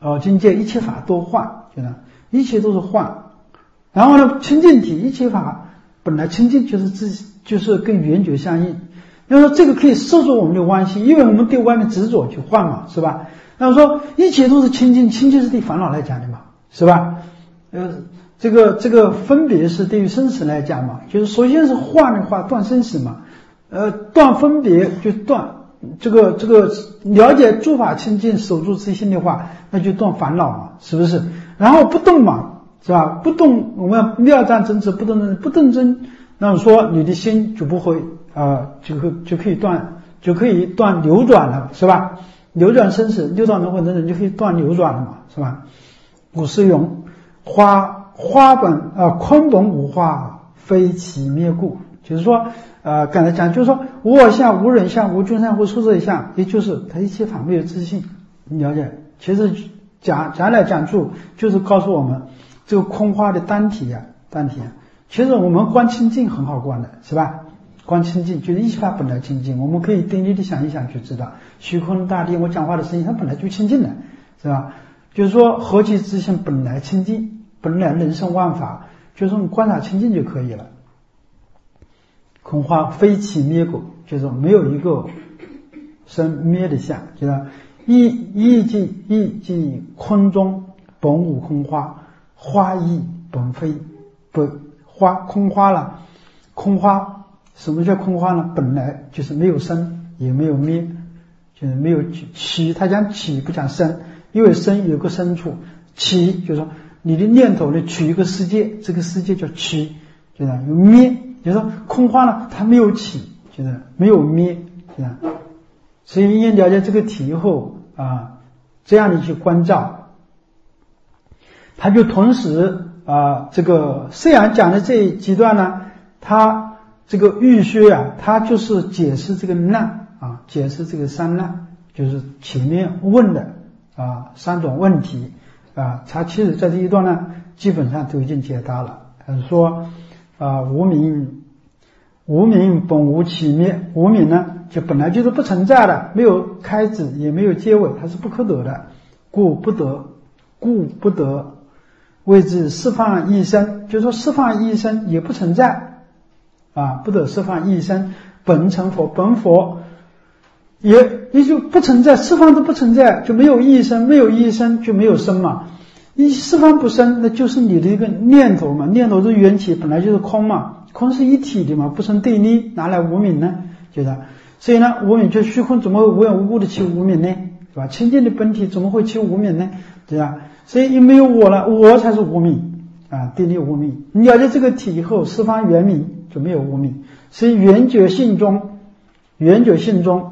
哦，境界一切法都幻，觉得一切都是幻。然后呢，清净体一切法本来清净就是自就是跟圆觉相应。要说这个可以摄住我们的关系，因为我们对外面执着去幻嘛，是吧？那么说一切都是清净，清净是对烦恼来讲的嘛，是吧？呃，这个这个分别是对于生死来讲嘛，就是首先是幻的话断生死嘛，呃，断分别就断这个这个了解诸法清净，守住自心的话，那就断烦恼嘛，是不是？然后不动嘛，是吧？不动，我们要妙战真执不动不动真，那么说你的心就不会啊、呃，就可就可以断，就可以断流转了，是吧？流转生死，六道轮回等等，就可以断流转了嘛，是吧？古诗云：花花本啊、呃，坤本无花，非其灭故。就是说，呃，刚才讲，就是说无我相、无人相、无君相、无出色相，也就是他一切法没有自性。你了解？其实讲讲来讲去，就是告诉我们这个空花的单体呀、啊，单体啊。其实我们观清净很好观的，是吧？观清净就是一切法本来清净，我们可以定力的想一想就知道，虚空大地我讲话的声音它本来就清净的，是吧？就是说何其自性本来清净，本来人生万法，就是说你观察清净就可以了。空花非其灭故，就是没有一个生灭的相，就是意意即意即空中本无空花，花亦本非不花空花了，空花。什么叫空花呢？本来就是没有生也没有灭，就是没有起，他讲起不讲生，因为生有个生处，起就是说你的念头呢取一个世界，这个世界叫起，就是有灭，就是说空花呢它没有起，就是没有灭，这样。所以因了解这个题后啊，这样的去关照，他就同时啊，这个虽然讲的这几段呢，他这个玉薛啊，他就是解释这个难啊，解释这个三难，就是前面问的啊三种问题啊，他其实在这一段呢，基本上都已经解答了。他说啊，无明，无明本无起灭，无明呢就本来就是不存在的，没有开始也没有结尾，它是不可得的，故不得，故不得，谓之释放一生，就是说释放一生也不存在。啊，不得释放一生，本成佛，本佛也也就不存在，释放都不存在，就没有一生，没有一生就没有生嘛。一释放不生，那就是你的一个念头嘛，念头是缘起，本来就是空嘛，空是一体的嘛，不生对立，哪来无明呢？觉得，所以呢，无明就虚空怎么会无缘无故的起无明呢？是吧？清净的本体怎么会起无明呢？对吧？所以因没有我了，我才是无明啊，对立无明。你了解这个体以后，释放原明。就没有无明，所以圆觉性中，圆觉性中，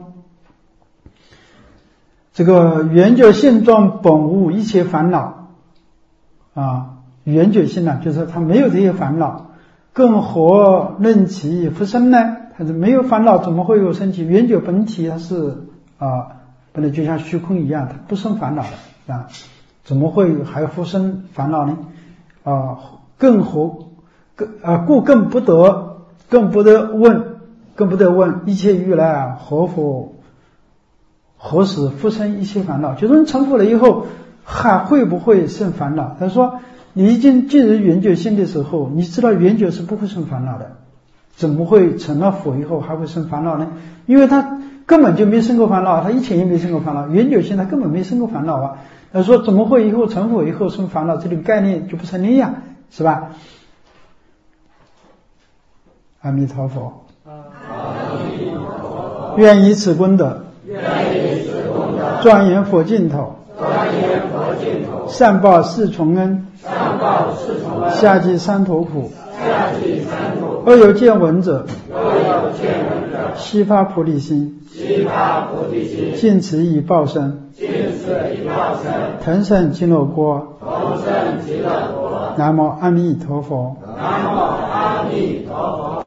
这个圆觉性中本无一切烦恼啊，圆觉性呢，就是他没有这些烦恼，更何论其不生呢？他是没有烦恼，怎么会有生起？圆觉本体它是啊，本来就像虚空一样，它不生烦恼的啊，怎么会还复生烦恼呢？啊，更何更啊，故更不得。更不得问，更不得问一切欲来何否何时复生一切烦恼？就是你成佛了以后还会不会生烦恼？他说你已经进入圆觉性的时候，你知道圆觉是不会生烦恼的，怎么会成了佛以后还会生烦恼呢？因为他根本就没生过烦恼，他以前也没生过烦恼，圆觉性他根本没生过烦恼啊。他说怎么会以后成佛以后生烦恼？这个概念就不成立呀，是吧？阿弥陀佛，愿以此功德，庄严佛净土，善报四重恩，下济三途苦，若有见闻者，悉发菩提心，尽此以报身，腾升极乐国。南无阿弥陀佛。南无阿弥陀佛。